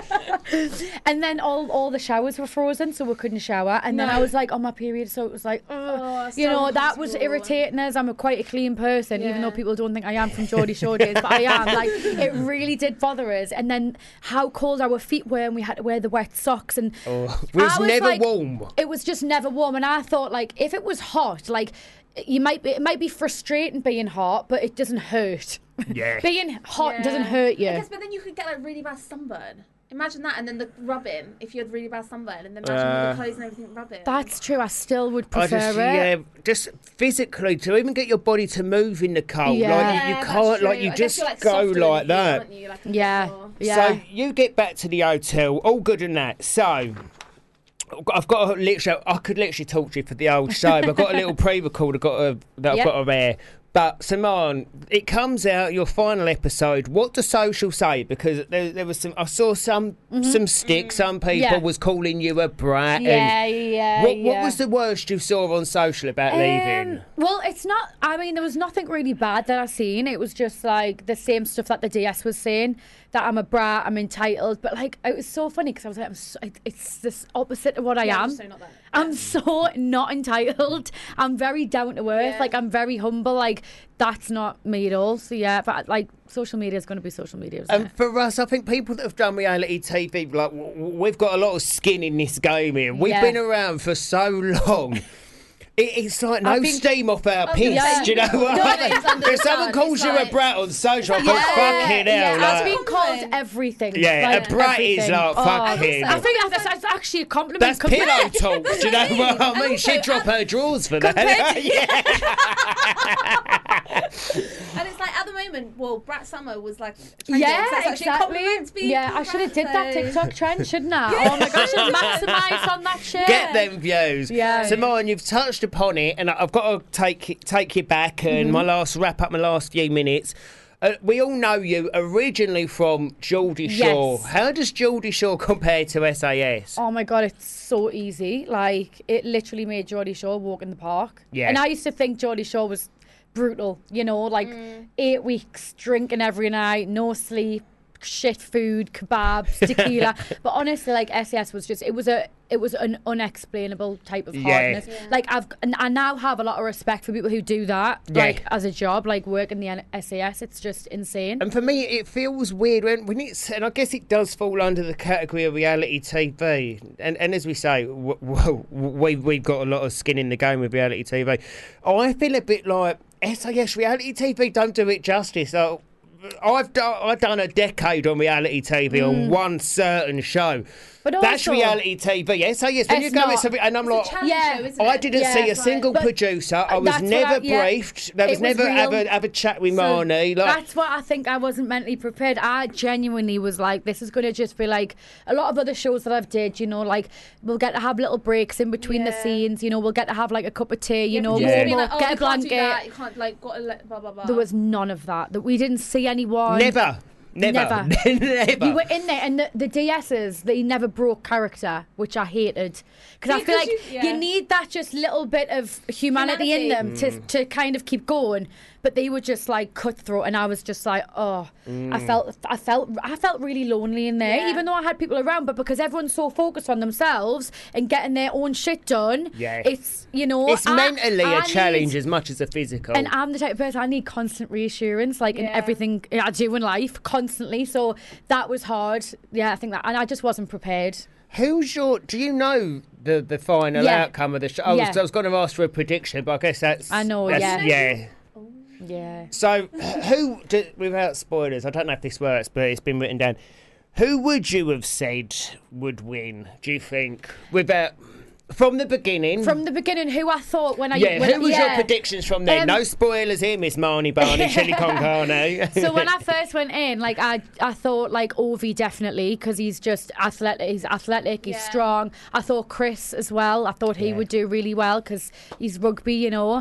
And then all, all the showers were frozen, so we couldn't shower. And then No. I was like on my period, so it was like, ugh. Oh, it's you so know, that was uncomfortable. irritating us. I'm a quite a clean person, even Yeah. though people don't think I am from Geordie Shore days, but I am. Like, it really did bother us. And then how cold our feet were, and we had to wear the wet socks. And Oh, we was I was never like- warm. it was just never warm. And I thought, like, if it was hot, like, you might be, it might be frustrating being hot, but it doesn't hurt. Yeah. Being hot Yeah. doesn't hurt you. I guess, but then you could get like really bad sunburn. Imagine that, and then the rubbing, if you had really bad sunburn, and then imagine all Uh, the clothes and everything rubbing. That's true. I still would I prefer just, it. yeah, just physically to even get your body to move in the cold. Yeah. Like you, you Yeah, that's can't, like true. you I guess just you're, like, go softer in like the that. heat, aren't you? Like a bit Yeah, more- yeah. So you get back to the hotel, all good and that. So I've got a literally, I could literally talk to you for the old show, but I've got a little pre-record I've got to, that I've Yep. got to air. But Simone, it comes out your final episode. What does social say? Because there, there was some, I saw some some stick. Some people Yeah. was calling you a brat. Yeah, and yeah, What, yeah. what was the worst you saw on social about leaving? Um, well, it's not. I mean, there was nothing really bad that I seen. It was just like the same stuff that the D S was saying, that I'm a brat, I'm entitled. But like, it was so funny because I was like, I'm so, it- it's this opposite of what I Yeah, am. just so not that. I'm so not entitled. I'm very down to earth. Yeah. Like, I'm very humble. Like, that's not me at all. So yeah, but like, social media is going to be social media. Isn't And it? for us, I think people that have done reality T V, like w- w- we've got a lot of skin in this game here. We've Yeah. been around for so long. It, it's like no I've been- steam off our was piss. gonna say, Do you know what? no, I it's mean? under If the someone sun, calls it's you like- a brat on social, I Yeah, thought, fucking yeah, hell. I've like, been called everything. Yeah, like, a brat is everything. like Oh, fucking- I think that's, that's actually a compliment. that's compared- pillow talk. Do you know what I mean? also, She'd drop her drawers for that. compared to- And it's like at the moment, well, Brat Summer was like, trending, Yeah, so it's actually a exactly. compliment to be Yeah, called I should have Brat, did that so- TikTok trend, shouldn't I? Oh my gosh, I should have maximised on that shit. Get them views. Yeah. Simone, you've touched upon it, and I've got to take take you back and Mm-hmm. my last wrap up my last few minutes. Uh, we all know you originally from Geordie Shore. Yes. How does Geordie Shore compare to S A S? Oh my god, it's so easy. Like, it literally made Geordie Shore walk in the park. Yeah. And I used to think Geordie Shore was brutal, you know, like eight weeks drinking every night, no sleep, shit food, kebabs, tequila. But honestly, like, S A S was just, it was a, it was an unexplainable type of Yeah. hardness. Yeah. Like, I've, and I now have a lot of respect for people who do that, Yeah. like, as a job, like, work in the N- S A S. It's just insane. And for me, it feels weird when, when it's, and I guess it does fall under the category of reality T V. And and as we say, w- w- we we've got a lot of skin in the game with reality T V. I feel a bit like S A S reality T V don't do it justice. So I've done I've done a decade on reality T V on one certain show. But That's also- reality T V. Yes, so yes, when you It's go not. with something, and I'm It's a like, challenge Yeah. show, isn't I it? didn't Yeah, see a that's single right. But producer. I was that's what never I- yeah. briefed. There was It was never have real. a, have a chat with So Marnie. Like, that's what I think. I wasn't mentally prepared. I genuinely was like, this is going to just be like a lot of other shows that I've did, you know, like we'll get to have little breaks in between the Yeah. scenes, you know, we'll get to have like a cup of tea, you know, Yeah. warm Be Like, up, oh, get you a can't do blanket. that, you can't, like, got to let, blah, blah, blah. There was none of that. That we didn't see anyone. never, never, Never. never. You were in there, and the, the D S's, they never broke character, which I hated. Because I See, feel 'cause like you- you, yeah. need that just little bit of humanity, in them Humanity. to, to kind of keep going. But they were just like cutthroat, and I was just like, oh, I felt, I felt, I felt really lonely in there, Yeah. even though I had people around. But because everyone's so focused on themselves and getting their own shit done, Yeah. it's you know, It's I- mentally I a need- challenge as much as a physical. and I'm the type of person I need constant reassurance, like in Yeah. everything I do in life, constantly. So that was hard. Yeah, I think that, and I just wasn't prepared. Who's your? Do you know the the final Yeah. outcome of the show? I was, Yeah. I was going to ask for a prediction, but I guess that's. I know, that's- yeah. yeah. Yeah. So, who, d- without spoilers, I don't know if this works, but it's been written down. Who would you have said would win? Do you think, without from the beginning? From the beginning, who I thought when I yeah, when, who was yeah. your predictions from there? Um, No spoilers here, Miss Marnie Barney, Chili Con Carne. So when I first went in, like I, I thought like Ovi definitely because he's just athletic. He's athletic. He's Yeah. strong. I thought Chris as well. I thought he Yeah. would do really well because he's rugby, you know.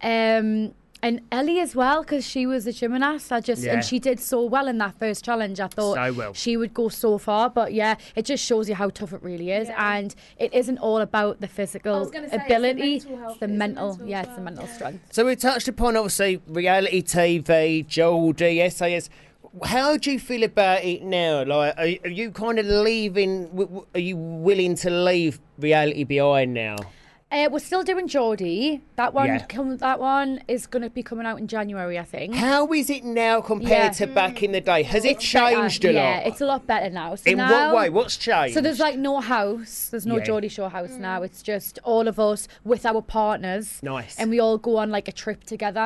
Um, and Ellie as well because she was a gymnast. I just Yeah. and she did so well in that first challenge. I thought So well. she would go so far. But yeah, it just shows you how tough it really is, Yeah. and it isn't all about the I physical was gonna say, it's the ability. mental health, It's the it's the mental, mental yeah, as it's the well, mental yeah. strength. So we touched upon obviously reality T V, Geordie, S A S. How do you feel about it now? Like, are, are you kind of leaving? w- w- Are you willing to leave reality behind now? Uh, we're still doing Geordie. That one, Yeah. come, that one is going to be coming out in January, I think. How is it now compared Yeah. to back in the day? Has it It's better. changed a yeah, lot? it's a lot better now. So In now, what way? What's changed? So there's like no house. There's no Yeah. Geordie Shore house now. It's just all of us with our partners. Nice. And we all go on like a trip together.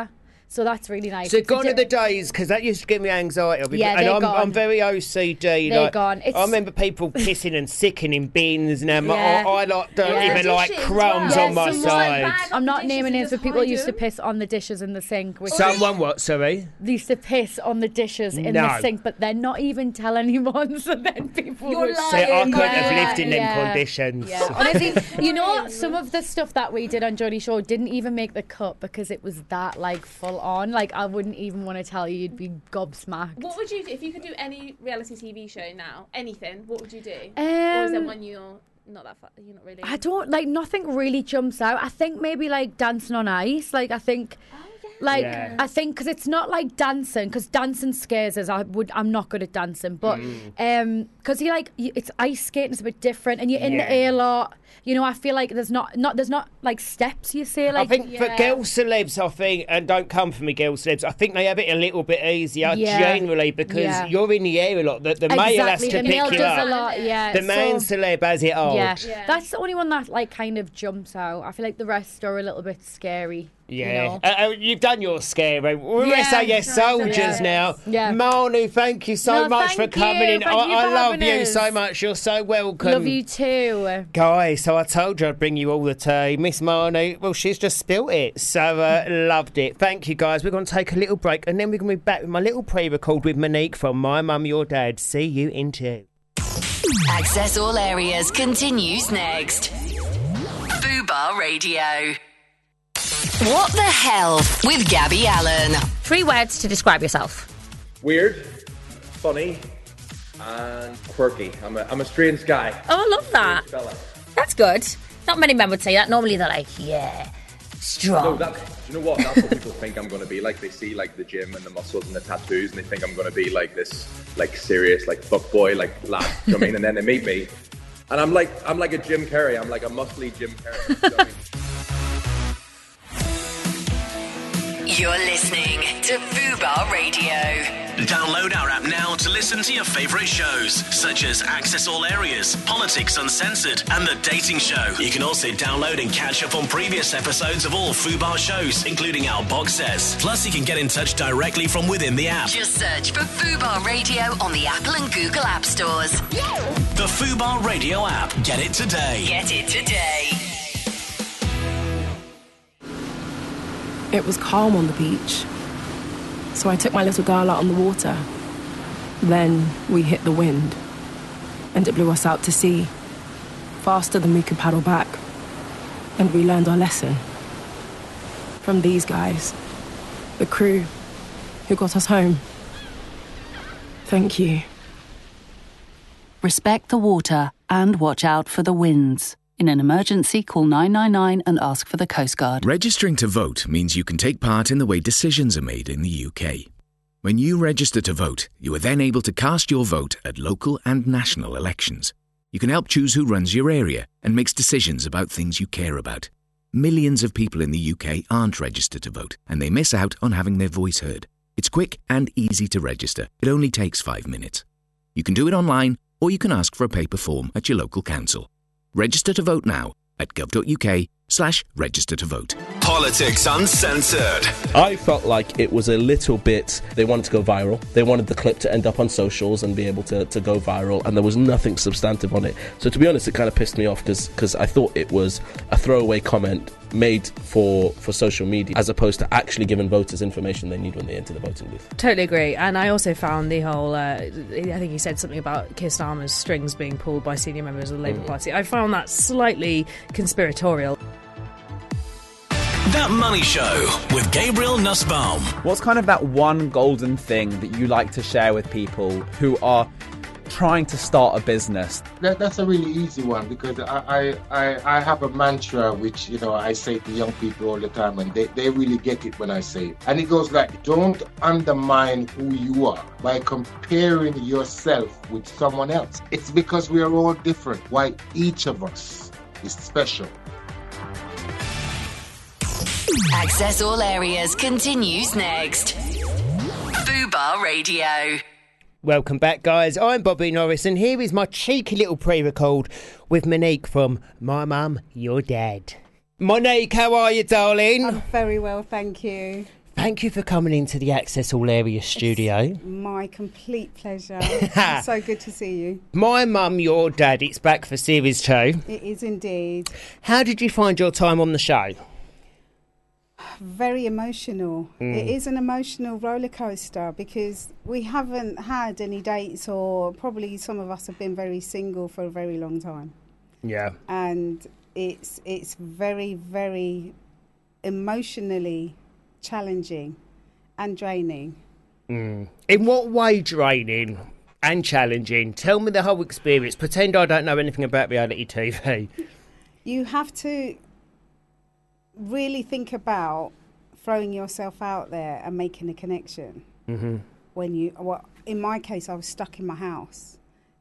So that's really nice. So It's a gone di- are the days, because that used to give me anxiety. Because, Yeah, and they're I'm, gone. I'm very O C D. They're like, gone. It's- I remember people pissing and sicking in bins. Now Yeah. I, I like, don't Yeah. even like Dishes, crumbs well. on my Yeah, some side. like bad I'm not dishes naming and names, just but people hide used to them. piss on the dishes in the sink. Which Someone what, sorry? They used to piss on the dishes in No. the sink, but then not even tell anyone. So then people You're would lying. See, I couldn't Yeah, have lived in them yeah. conditions. Yeah, honestly, you know, some of the stuff that we did on Jodie's show didn't even make the cut because it was that like full on. Like I wouldn't even want to tell you, you'd be gobsmacked. What would you do if you could do any reality T V show now? Anything? What would you do? Um, or is there one you're not that far? You're not really. I don't like nothing really jumps out. I think maybe like Dancing on Ice. Like I think. Like Yeah. I think because it's not like dancing, because dancing scares us. I would I'm not good at dancing, but um because you like you, it's ice skating, it's a bit different, and you're in Yeah. the air a lot. You know, I feel like there's not not there's not like steps. You say like I think for girl celebs, I think, and don't come for me, girl celebs, I think they have it a little bit easier Yeah. generally because Yeah. you're in the air a lot. The, the male has Exactly, to the pick male you does up. a lot. Yeah, The man so- celeb has it hard. Yeah. That's the only one that like kind of jumps out. I feel like the rest are a little bit scary. Yeah, you know? uh, uh, you've done your scary. We're Yeah, S A S yeah. soldiers now. Yeah. Manu, thank you so No, much for thank coming you. in. Thank I, you I for love having you us. so much. You're so welcome. Love you too. Guys, so I told you I'd bring you all the tea. Miss Manu, well, she's just spilt it. So, uh, loved it. Thank you, guys. We're going to take a little break and then we're going to be back with my little pre-record with Monique from My Mum, Your Dad. See you in two. Access All Areas continues next. Fubar Radio. What the hell with Gabby Allen? Three words to describe yourself. Weird, funny, and quirky. I'm a, I'm a strange guy. Oh, I love that. Strange fella. That's good. Not many men would say that. Normally they're like, yeah, strong. No, that, do you know what? That's what people think I'm going to be like. They see like the gym and the muscles and the tattoos, and they think I'm going to be like this, like serious, like fuck boy, like lad. Do you know what I mean? And then they meet me, and I'm like, I'm like a Jim Carrey. I'm like a muscly Jim Carrey. You know what I mean? You're listening to Fubar Radio. Download our app now to listen to your favourite shows, such as Access All Areas, Politics Uncensored, and The Dating Show. You can also download and catch up on previous episodes of all Fubar shows, including our box sets. Plus, you can get in touch directly from within the app. Just search for Fubar Radio on the Apple and Google App Stores. The Fubar Radio app. Get it today. Get it today. It was calm on the beach, so I took my little girl out on the water. Then we hit the wind, and it blew us out to sea, faster than we could paddle back. And we learned our lesson from these guys, the crew who got us home. Thank you. Respect the water and watch out for the winds. In an emergency, call nine nine nine and ask for the Coast Guard. Registering to vote means you can take part in the way decisions are made in the U K. When you register to vote, you are then able to cast your vote at local and national elections. You can help choose who runs your area and makes decisions about things you care about. Millions of people in the U K aren't registered to vote, and they miss out on having their voice heard. It's quick and easy to register. It only takes five minutes. You can do it online, or you can ask for a paper form at your local council. Register to vote now at gov.uk slash register to vote. Politics Uncensored. I felt like it was a little bit, they wanted to go viral. They wanted the clip to end up on socials and be able to, to go viral, and there was nothing substantive on it. So to be honest, it kind of pissed me off because I thought it was a throwaway comment made for, for social media as opposed to actually giving voters information they need when they enter the voting booth. Totally agree. And I also found the whole, uh, I think he said something about Keir Starmer's strings being pulled by senior members of the Labour Mm. Party. I found that slightly conspiratorial. That Money Show with Gabriel Nussbaum. What's kind of that one golden thing that you like to share with people who are trying to start a business? That, that's a really easy one because I, I, I, I have a mantra which, you know, I say to young people all the time, and they, they really get it when I say it. And it goes like, don't undermine who you are by comparing yourself with someone else. It's because we are all different, why each of us is special. Access All Areas continues next. Fubar Radio. Welcome back, guys. I'm Bobby Norris, and here is my cheeky little pre-record with Monique from My Mum, Your Dad. Monique, how are you, darling? I'm very well, thank you. Thank you for coming into the Access All Areas studio. My complete pleasure. It's so good to see you. My Mum, Your Dad, it's back for series two. It is indeed. How did you find your time on the show? Very emotional. Mm. It is an emotional roller coaster because we haven't had any dates, or probably some of us have been very single for a very long time. Yeah. And it's it's very, very emotionally challenging and draining. Mm. In what way draining and challenging? Tell me the whole experience. Pretend I don't know anything about reality T V. You have to really think about throwing yourself out there and making a connection. Mm-hmm. When you, well, in my case, I was stuck in my house.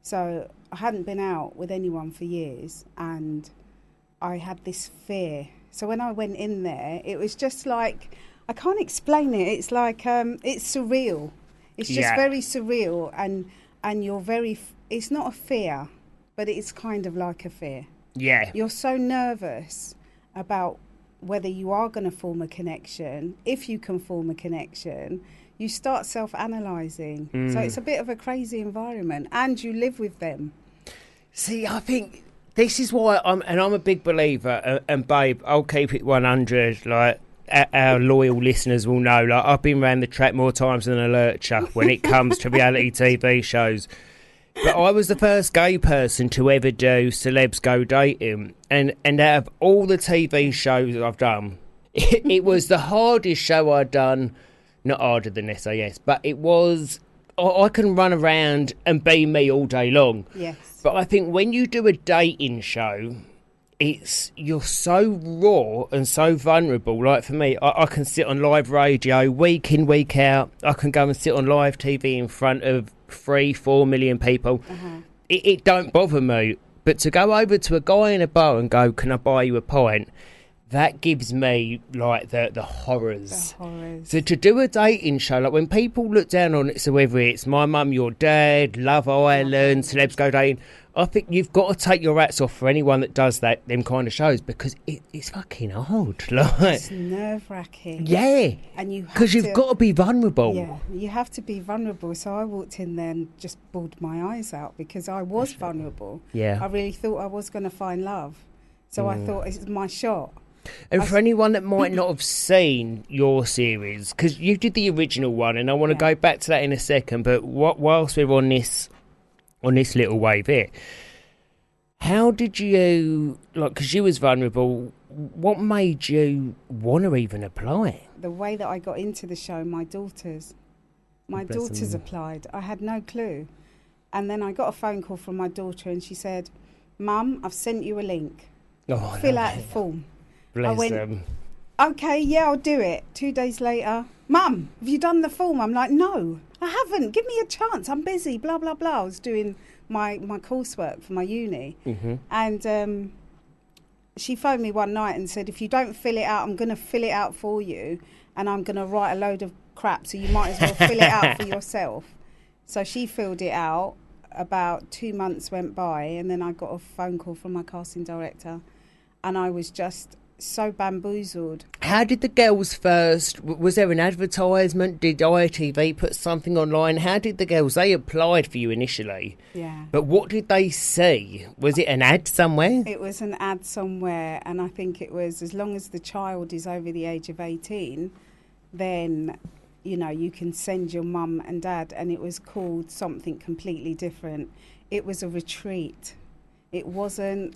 So I hadn't been out with anyone for years, and I had this fear. So when I went in there, it was just like, I can't explain it. It's like, um, it's surreal. It's just Yeah. very surreal, and and you're very, f- it's not a fear, but it's kind of like a fear. Yeah. You're so nervous about whether you are going to form a connection. If you can form a connection, you start self-analysing. Mm. So it's a bit of a crazy environment, and you live with them. See, I think this is why I'm, and I'm a big believer, uh, and babe, I'll keep it one hundred, like, our, our loyal listeners will know, like, I've been round the track more times than a lurcher when it comes to reality T V shows. But I was the first gay person to ever do Celebs Go Dating. And, and out of all the T V shows I've done, it, it was the hardest show I'd done. Not harder than S A S, but it was... I, I can run around and be me all day long. Yes. But I think when you do a dating show, it's you're so raw and so vulnerable. Like for me, I, I can sit on live radio week in, week out. I can go and sit on live T V in front of three, four million people. Uh-huh. It, it don't bother me. But to go over to a guy in a bar and go, "Can I buy you a pint?" That gives me like the the horrors. The horrors. So to do a dating show, like when people look down on it, so whether it's My Mum, Your Dad, Love Island, Celebs Go Dating, I think you've got to take your hats off for anyone that does that, them kind of shows, because it, it's fucking hard. Like, It's nerve-wracking. yeah, And you have because you've to- got to be vulnerable. Yeah, you have to be vulnerable. So I walked in there and just bawled my eyes out because I was vulnerable. Yeah. I really thought I was going to find love. So I Mm. thought, it's my shot. And I for s- anyone that might not have seen your series, because you did the original one, and I want to go back to that in a second. But what, whilst we're on this, on this little wave here, how did you like? Because you was vulnerable. What made you want to even apply? The way that I got into the show, my daughters, my Bless daughters them. applied. I had no clue. And then I got a phone call from my daughter, and she said, "Mum, I've sent you a link. Oh, I Fill love out a it. form." Bless I went, them. "Okay, yeah, I'll do it." Two days later, "Mum, have you done the form?" I'm like, "No, I haven't. Give me a chance. I'm busy, blah, blah, blah." I was doing my, my coursework for my uni. Mm-hmm. And um, she phoned me one night and said, "If you don't fill it out, I'm going to fill it out for you, and I'm going to write a load of crap, so you might as well fill it out for yourself." So she filled it out. About two months went by, and then I got a phone call from my casting director, and I was just so bamboozled. How did the girls first? w- Was there an advertisement? Did I T V put something online? How did the girls? They applied for you initially. Yeah. But what did they see? Was it an ad somewhere? It was an ad somewhere, and I think it was, as long as the child is over the age of eighteen, then, you know, you can send your mum and dad, and it was called something completely different. It was a retreat. It wasn't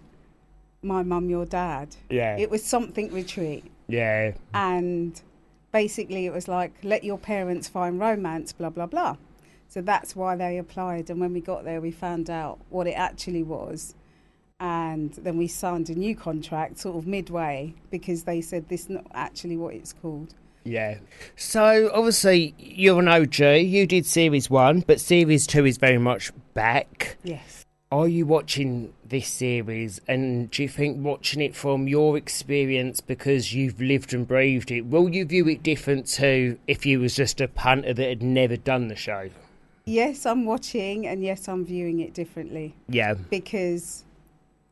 My Mum, Your Dad. Yeah. It was something retreat. Yeah. And basically it was like, let your parents find romance, blah, blah, blah. So that's why they applied. And when we got there, we found out what it actually was. And then we signed a new contract sort of midway, because they said this is not actually what it's called. Yeah. So obviously you're an O G. You did series one, but series two is very much back. Yes. Are you watching this series, and do you think watching it from your experience, because you've lived and breathed it, will you view it different to if you was just a punter that had never done the show? Yes, I'm watching, and yes, I'm viewing it differently. Yeah. Because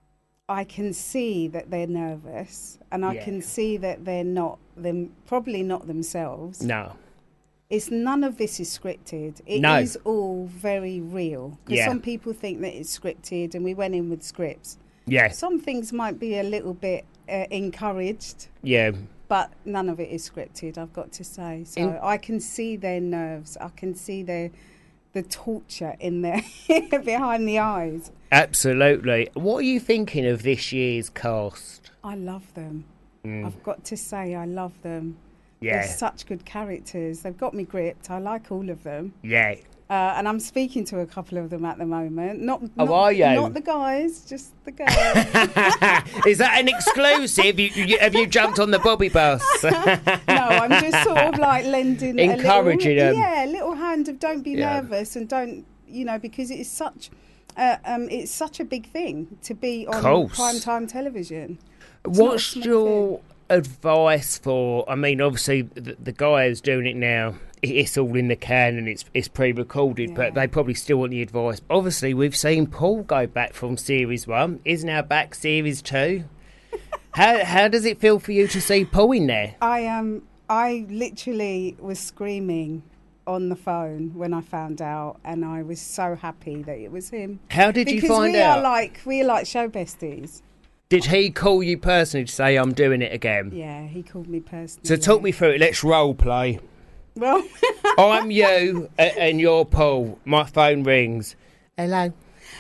I can see that they're nervous, and I Yeah. can see that they're not them, probably not themselves. No. It's none of this is scripted. It No. is all very real. Because Yeah. some people think that it's scripted, and we went in with scripts. Yeah. Some things might be a little bit uh, encouraged, Yeah. but none of it is scripted, I've got to say. So In- I can see their nerves. I can see their the torture in their behind the eyes. Absolutely. What are you thinking of this year's cast? I love them. Mm. I've got to say, I love them. Yeah. They're such good characters. They've got me gripped. I like all of them. Yeah. Uh, and I'm speaking to a couple of them at the moment. Not, Oh, not, are you? Not the guys, just the girls. Is that an exclusive? you, you, have you jumped on the Bobby bus? No, I'm just sort of like lending Encouraging a little, them. yeah, a little hand of don't be Yeah. nervous and don't, you know, because it's such, uh, um, it's such a big thing to be on Course. primetime television. It's not a What's small your advice for? I mean, obviously the, the guy who's doing it now, it- it's all in the can and it's it's pre-recorded, but they probably still want the advice. Obviously, we've seen Paul go back from series one. Is now back series two. how how does it feel for you to see Paul in there? I um, I literally was screaming on the phone when I found out, and I was so happy that it was him. How did you because find we out? Are like we are like show besties. Did he call you personally to say I'm doing it again? Yeah, he called me personally. So talk me through it. Let's role play. Well, I'm you a- and you're Paul. My phone rings. Hello.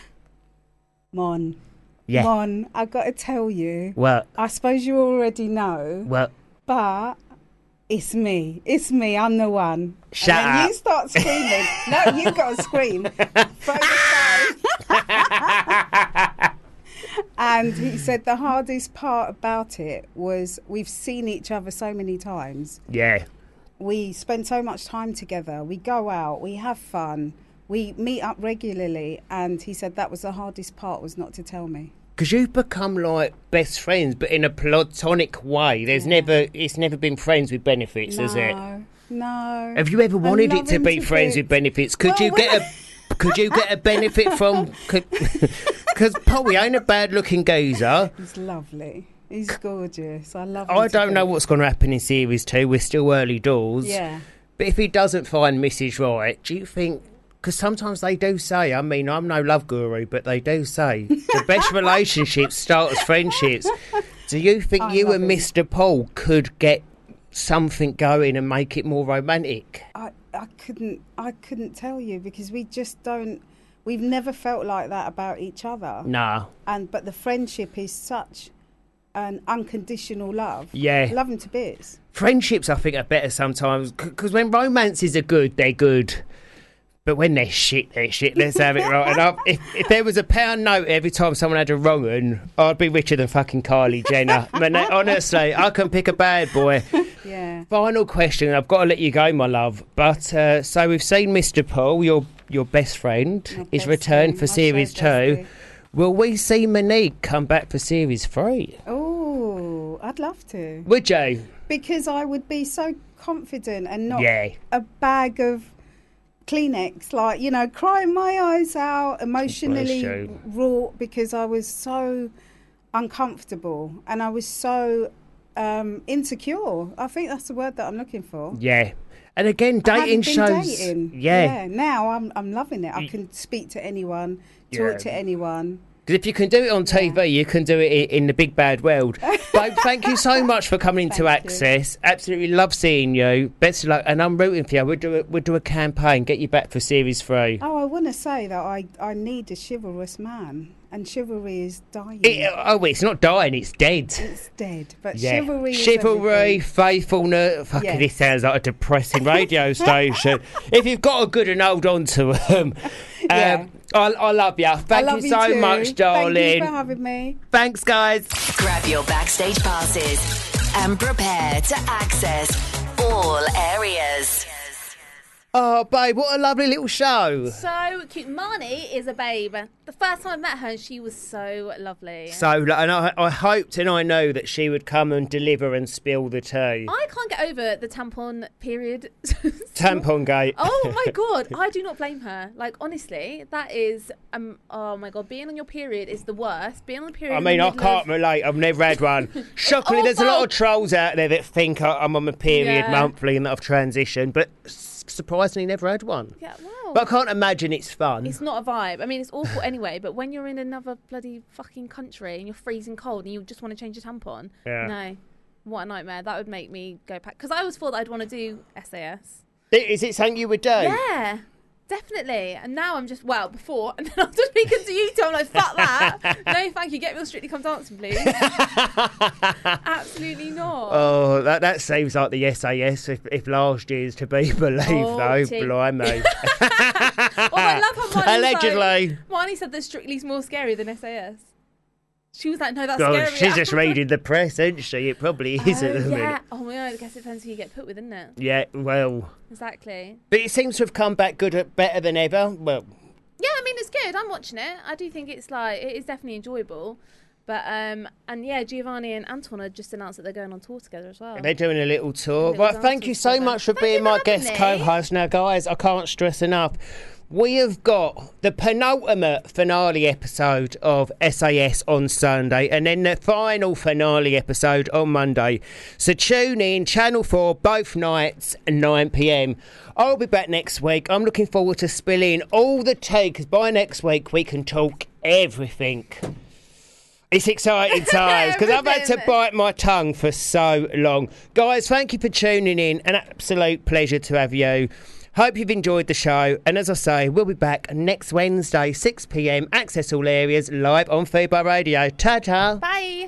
Mon. Yeah. Mon, I got to tell you. What? I suppose you already know. What? But it's me. It's me. I'm the one. Shut and then up. you start screaming. No, you got to scream. Throw the phone. And he said the hardest part about it was we've seen each other so many times. Yeah. We spend so much time together. We go out. We have fun. We meet up regularly. And he said that was the hardest part, was not to tell me. Because you've become like best friends, but in a platonic way. There's never, it's never been friends with benefits, has it? No, no. Have you ever I wanted love it to him be to friends bits. with benefits? Could Well, you get a, could you get a benefit from? Because Paul, he ain't a bad-looking geezer. He's lovely. He's gorgeous. I love him. I to don't know bits. what's going to happen in series two. We're still early doors. Yeah. But if he doesn't find Missus Right, do you think? Because sometimes they do say, I mean, I'm no love guru, but they do say the best relationships start as friendships. Do you think I you love and him. Mister Paul could get something going and make it more romantic? I, I couldn't I couldn't tell you because we just don't we've never felt like that about each other. Nah. And but the friendship is such an unconditional love. Yeah. Love him to bits. Friendships, I think, are better sometimes. Because when romances are good, they're good. But when they're shit, they're shit. Let's have it right. And I, if, if there was a pound note every time someone had a wrong un, I'd be richer than fucking Kylie Jenner. I mean, honestly, I can pick a bad boy. Yeah. Final question. I've got to let you go, my love. But uh, so we've seen Mister Paul, your your best friend, is best returned friend, for my series show two. bestie. Will we see Monique come back for series three? Oh, I'd love to. Would you? Because I would be so confident and not Yeah. a bag of Kleenex, like, you know, crying my eyes out, emotionally Bless you. wrought because I was so uncomfortable and I was so um, insecure. I think that's the word that I'm looking for. Yeah. And again, I dating hadn't been shows. dating. Yeah. Now I'm I'm loving it. I can speak to anyone, talk Yeah. to anyone. Because if you can do it on T V, you can do it i- in the big bad world. Babe, thank you so much for coming into Access. Absolutely love seeing you. Best of luck, and I'm rooting for you. We'll do a, we'll do a campaign, get you back for series three. Oh, I want to say that I, I need a chivalrous man, and chivalry is dying. It, oh, it's not dying; it's dead. It's dead, but Yeah. chivalry is Chivalry, everything. faithfulness. Fucking, Yeah. this sounds like a depressing radio station. If you've got a good and hold on to them, Yeah. um, I, I love you. Thank I love you so too. much, darling. Thank you for having me. Thanks, guys. Grab your backstage passes and prepare to access all areas. Oh, babe, what a lovely little show. So cute. Marnie is a babe. The first time I met her, and she was so lovely. So, and I, I hoped and I know that she would come and deliver and spill the tea. I can't get over the tampon period. Tampon gate. Oh my god, I do not blame her. Like honestly, that is um. Oh my god, being on your period is the worst. Being on the period. I in the mean, I middle can't of- relate. I've never had one. Shockingly, there's a lot of trolls out there that think I- I'm on my period Yeah. monthly and that I've transitioned, but s- surprisingly, never had one. Yeah, well. But I can't imagine it's fun. It's not a vibe. I mean, it's awful anyway. But when you're in another bloody fucking country and you're freezing cold and you just want to change your tampon, Yeah. no, what a nightmare. That would make me go pack. Because I always thought that I'd want to do S A S. Is it something you would do? Yeah, definitely. And now I'm just well before, and then after speaking to you two, I'm like, fuck that. No, thank you. Get me on Strictly Come Dancing, please. Absolutely not. Oh, that that seems like the S A S if, if last year's to be believed, Oh, though. Tim. Blimey. Oh, I love how Marnie Allegedly. Was like, Marnie said that Strictly's more scary than S A S. She was like, no, that's God, scary. she's just reading the press, isn't she? It probably is Oh, at the yeah. minute. Oh my god, I guess it depends who you get put with, isn't it? Yeah, well. Exactly. But it seems to have come back good, better than ever. Well, Yeah, I mean, it's good. I'm watching it. I do think it's like, it is definitely enjoyable. But, um, and yeah, Giovanni and Anton have just announced that they're going on tour together as well. they're doing a little tour. little Right, dance thank you so together. much for Thank being you my for guest having me. co-host. Now, guys, I can't stress enough. We have got the penultimate finale episode of S A S on Sunday and then the final finale episode on Monday. So tune in, Channel four, both nights, nine p.m. I'll be back next week. I'm looking forward to spilling all the tea because by next week we can talk everything. It's exciting times because I've had to bite my tongue for so long. Guys, thank you for tuning in. An absolute pleasure to have you. Hope you've enjoyed the show. And as I say, we'll be back next Wednesday, six p.m. Access All Areas, live on Fubar Radio. Ta-ta. Bye.